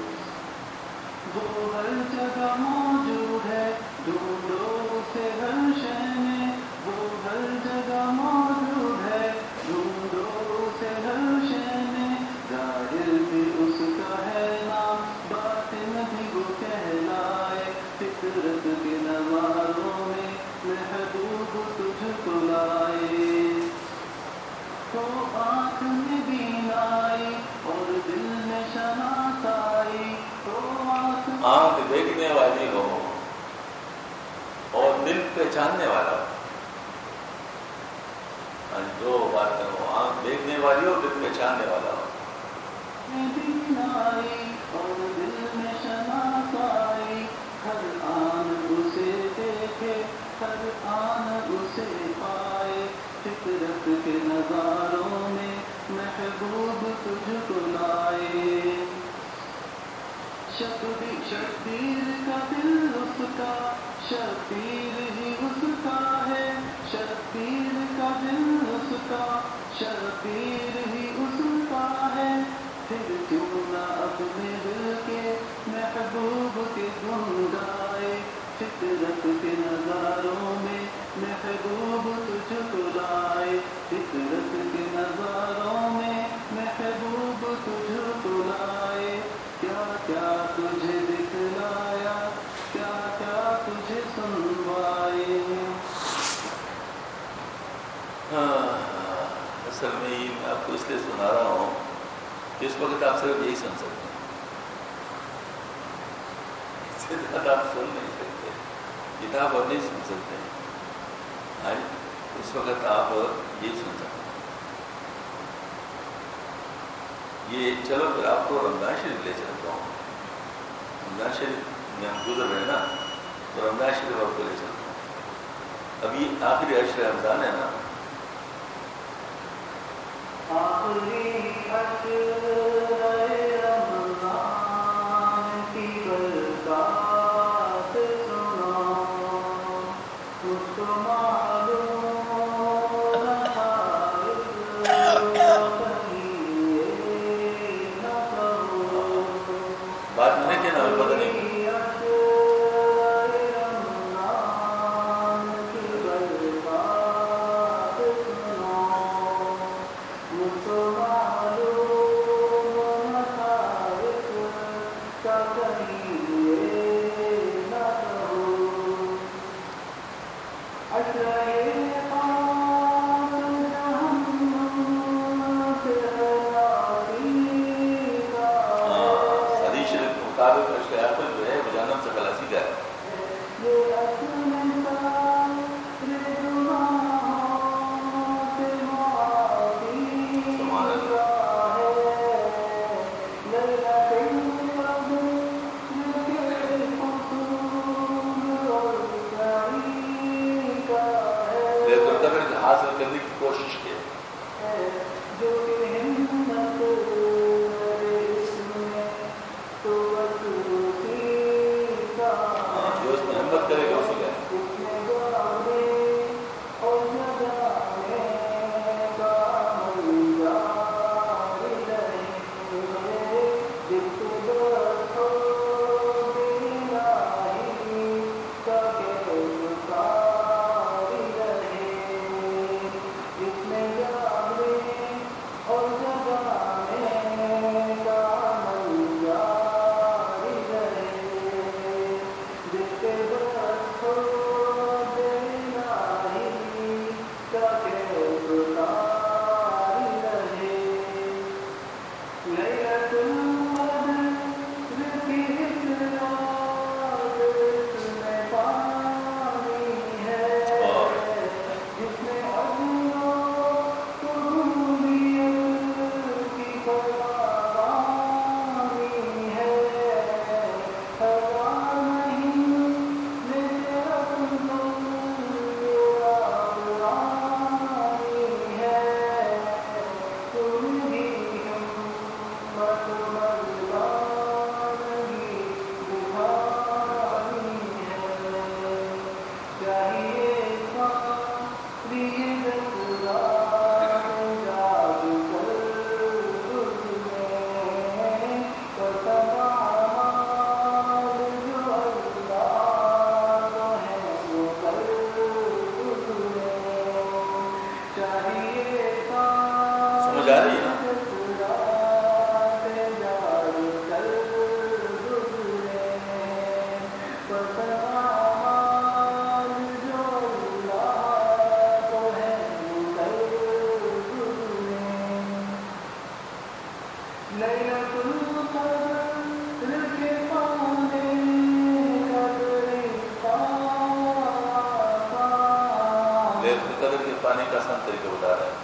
وہ ہر جگہ موجود ہے، ڈھونڈو اسے ہر شے میں، وہ ہر جگہ موجود ہے، ڈھونڈو اسے ہر شے میں، ظاہر بھی اس کا ہے نام، باطن بھی وہ کہلائے، فطرت کے نظاروں میں محبوب تجھ کو لائے۔ تو آنکھ میں بینائی اور دل میں شناسائی، تو آنکھ آنکھ دیکھنے والی ہو اور دل پہچاننے والا ہو، دو باتیں ہو، آنکھ دیکھنے والی ہو، دل پہچاننے والا ہو۔ بینائی اور دل میں شناسائی، ہر آن اسے دیکھے، ہر آن اسے پائے، فطرت کے نظاروں میں محبوب تجھ کو لائے۔ شبیر شبیر کا دل اس کا، شبیر ہی اس کا ہے، شبیر کا دل اس کا، شبیر ہی اس کا ہے، پھر کیوں نہ اپنے دل کے محبوب کے گن گائے، فطرت کے نظاروں میں محبوب تجھ کو لائے، فطرت کے نظاروں میں محبوب تجھ کو لائے، کیا کیا تجھے دکھلایا، کیا کیا تجھے سنوائے۔ ہاں اصل میں یہ میں آپ کو اس لیے سنا رہا ہوں کہ اس وقت آپ صرف یہی سن سکتے ہیں، اس سے زیادہ آپ سن نہیں سکتے، کتاب اور نہیں سن سکتے ہیں۔ اس وقت آپ یہ سن سکتے ہیں۔ یہ چلو پھر آپ کو رمضان شریف لے چلتا ہوں، رمضان شریف میں ہم گزر رہے ہیں نا، تو رمضان شریف آپ کو لے چلتا ہوں۔ اب یہ آخری عشر رمضان ہے نا، آخری عشر رمضان کی برکات سنو، مجھ کو معلوم نہ تھا کہیں نہ کہو، بات میں کہ نا پتہ نہیں قدر کے پانی کا آسان طریقہ بتا رہا ہے.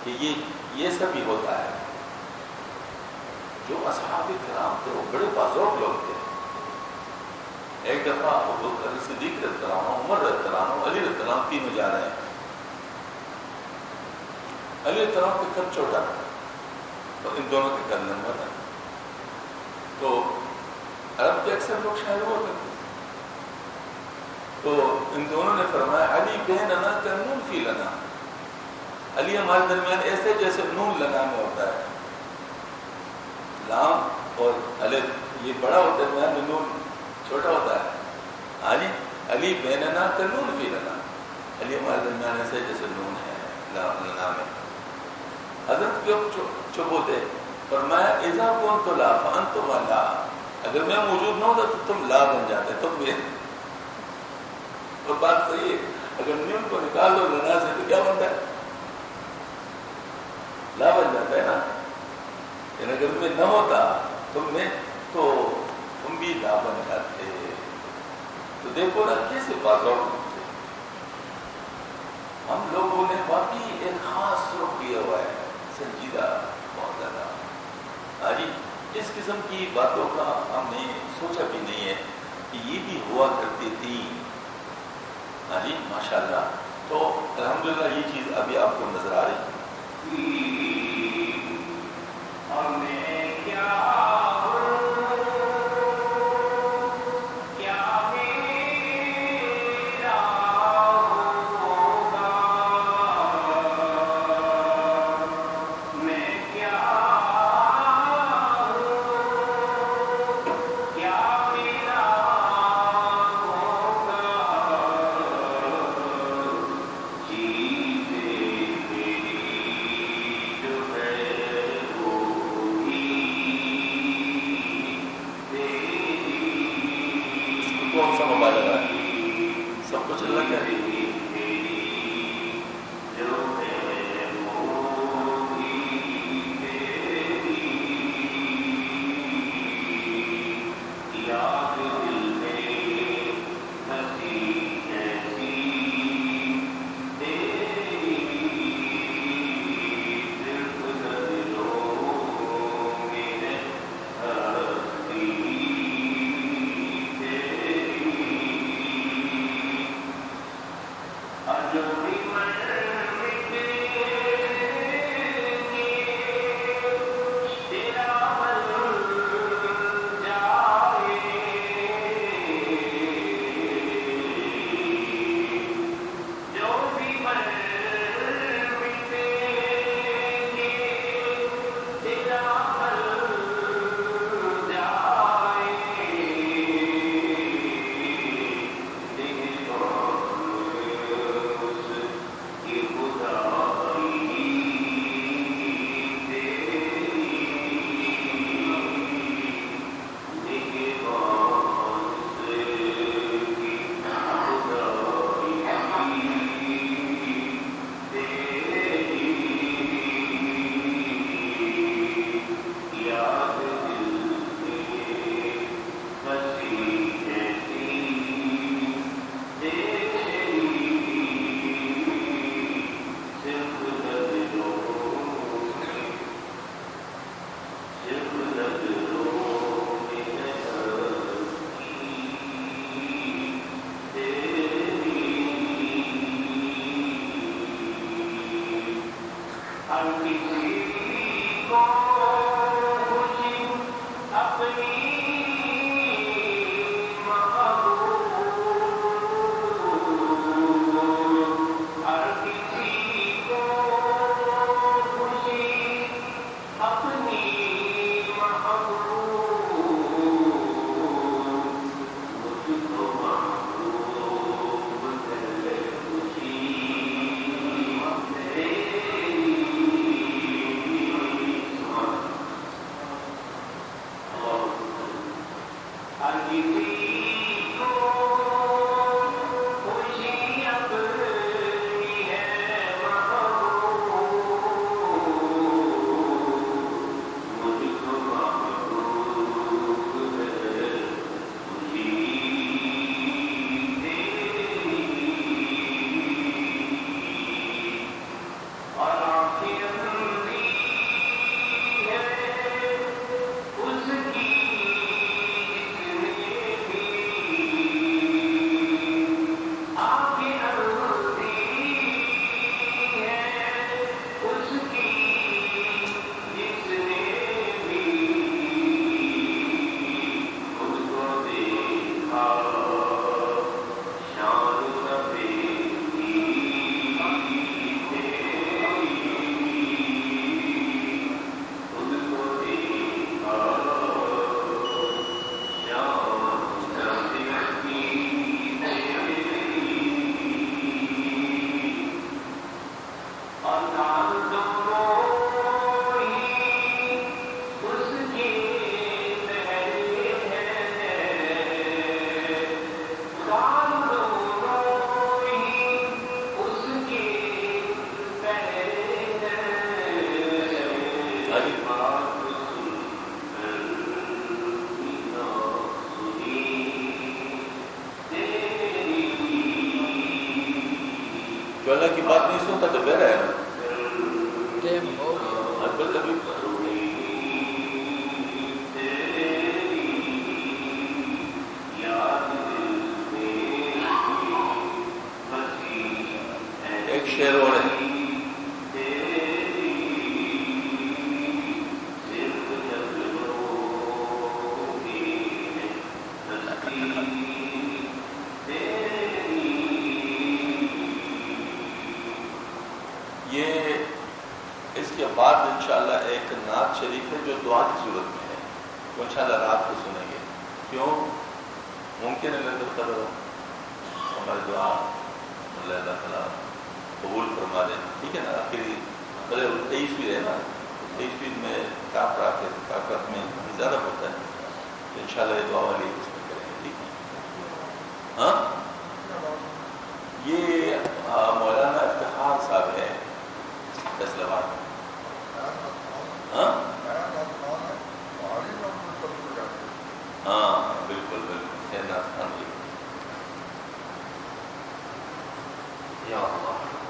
کہ یہ یہ سب ہی ہوتا ہے. جو اصحاب کرام تھے وہ بڑے بازوق لوگ تھے. ایک دفعہ ابو بکر صدیق رضی اللہ عنہ، عمر رضی اللہ عنہ، علی رضی اللہ عنہ تینوں جا رہے ہیں. علی رضی اللہ عنہ کا قد چھوٹا تھا اور ان دونوں کے قد لمبا تھا. تو عرب کے اکثر لوگ شاعر ہوا کرتے تھے. تو ان دونوں نے فرمایا علی بیننا کنون فی لنا، علی ہمارے درمیان ایسے جیسے نون لنا میں ہوتا ہے. لام اور الف یہ بڑا ہوتا ہے، درمیان میں نون چھوٹا ہوتا ہے. علی علی بیننا کنون فی لنا، علی ہمارے درمیان ایسے جیسے نون ہے لنا میں. حضرت کیوں چپ ہوتے؟ فرمایا اذا کنت لا فانتم لا، اگر میں موجود نہ ہوتا تو تم لا بن جاتے، تم بھی. اور بات صحیح ہے، اگر نون کو نکال دو لنا سے تو کیا بنتا ہے؟ لا بن جاتا ہے نا. لیکن اگر میں نہ ہوتا تم میں تو تم بھی لا بن جاتے. تو دیکھو نا کیسے بات اور ہم لوگوں نے واقعی ایک خاص رخ کیا ہوا ہے، سنجیدہ بہت زیادہ. آجی اس قسم کی باتوں کا ہم نے سوچا بھی نہیں ہے کہ یہ بھی ہوا کرتی تھی. ہاں جی ماشاء اللہ. تو الحمدللہ یہ چیز ابھی آپ کو نظر آ رہی. ہمیں کیا کا تو بہرا ہے ٹائم ہو گیا اکبر کبھی ایک شعر اور ہے یہ اس کے بعد انشاءاللہ ایک نعت شریف ہے جو دعا کی صورت میں ہے، وہ انشاءاللہ رات کو سنیں گے. کیوں ممکن ہے میں تو خبر ہوں ہماری دعا اللہ اللہ تعالیٰ قبول فرما دیں. ٹھیک ہے نا؟ آخری پہلے تیئیسویں ہے نا، تیئیسویں میں کاف رات ہے، کاف رات میں زیادہ ہوتا ہے تو انشاءاللہ یہ دعا والی اس میں کریں گے. ٹھیک ہے؟ ہاں یہ مولانا افتخار صاحب ہے فیصلہ آباد. ہاں ہاں بالکل بالکل خیر ناستان. یا اللہ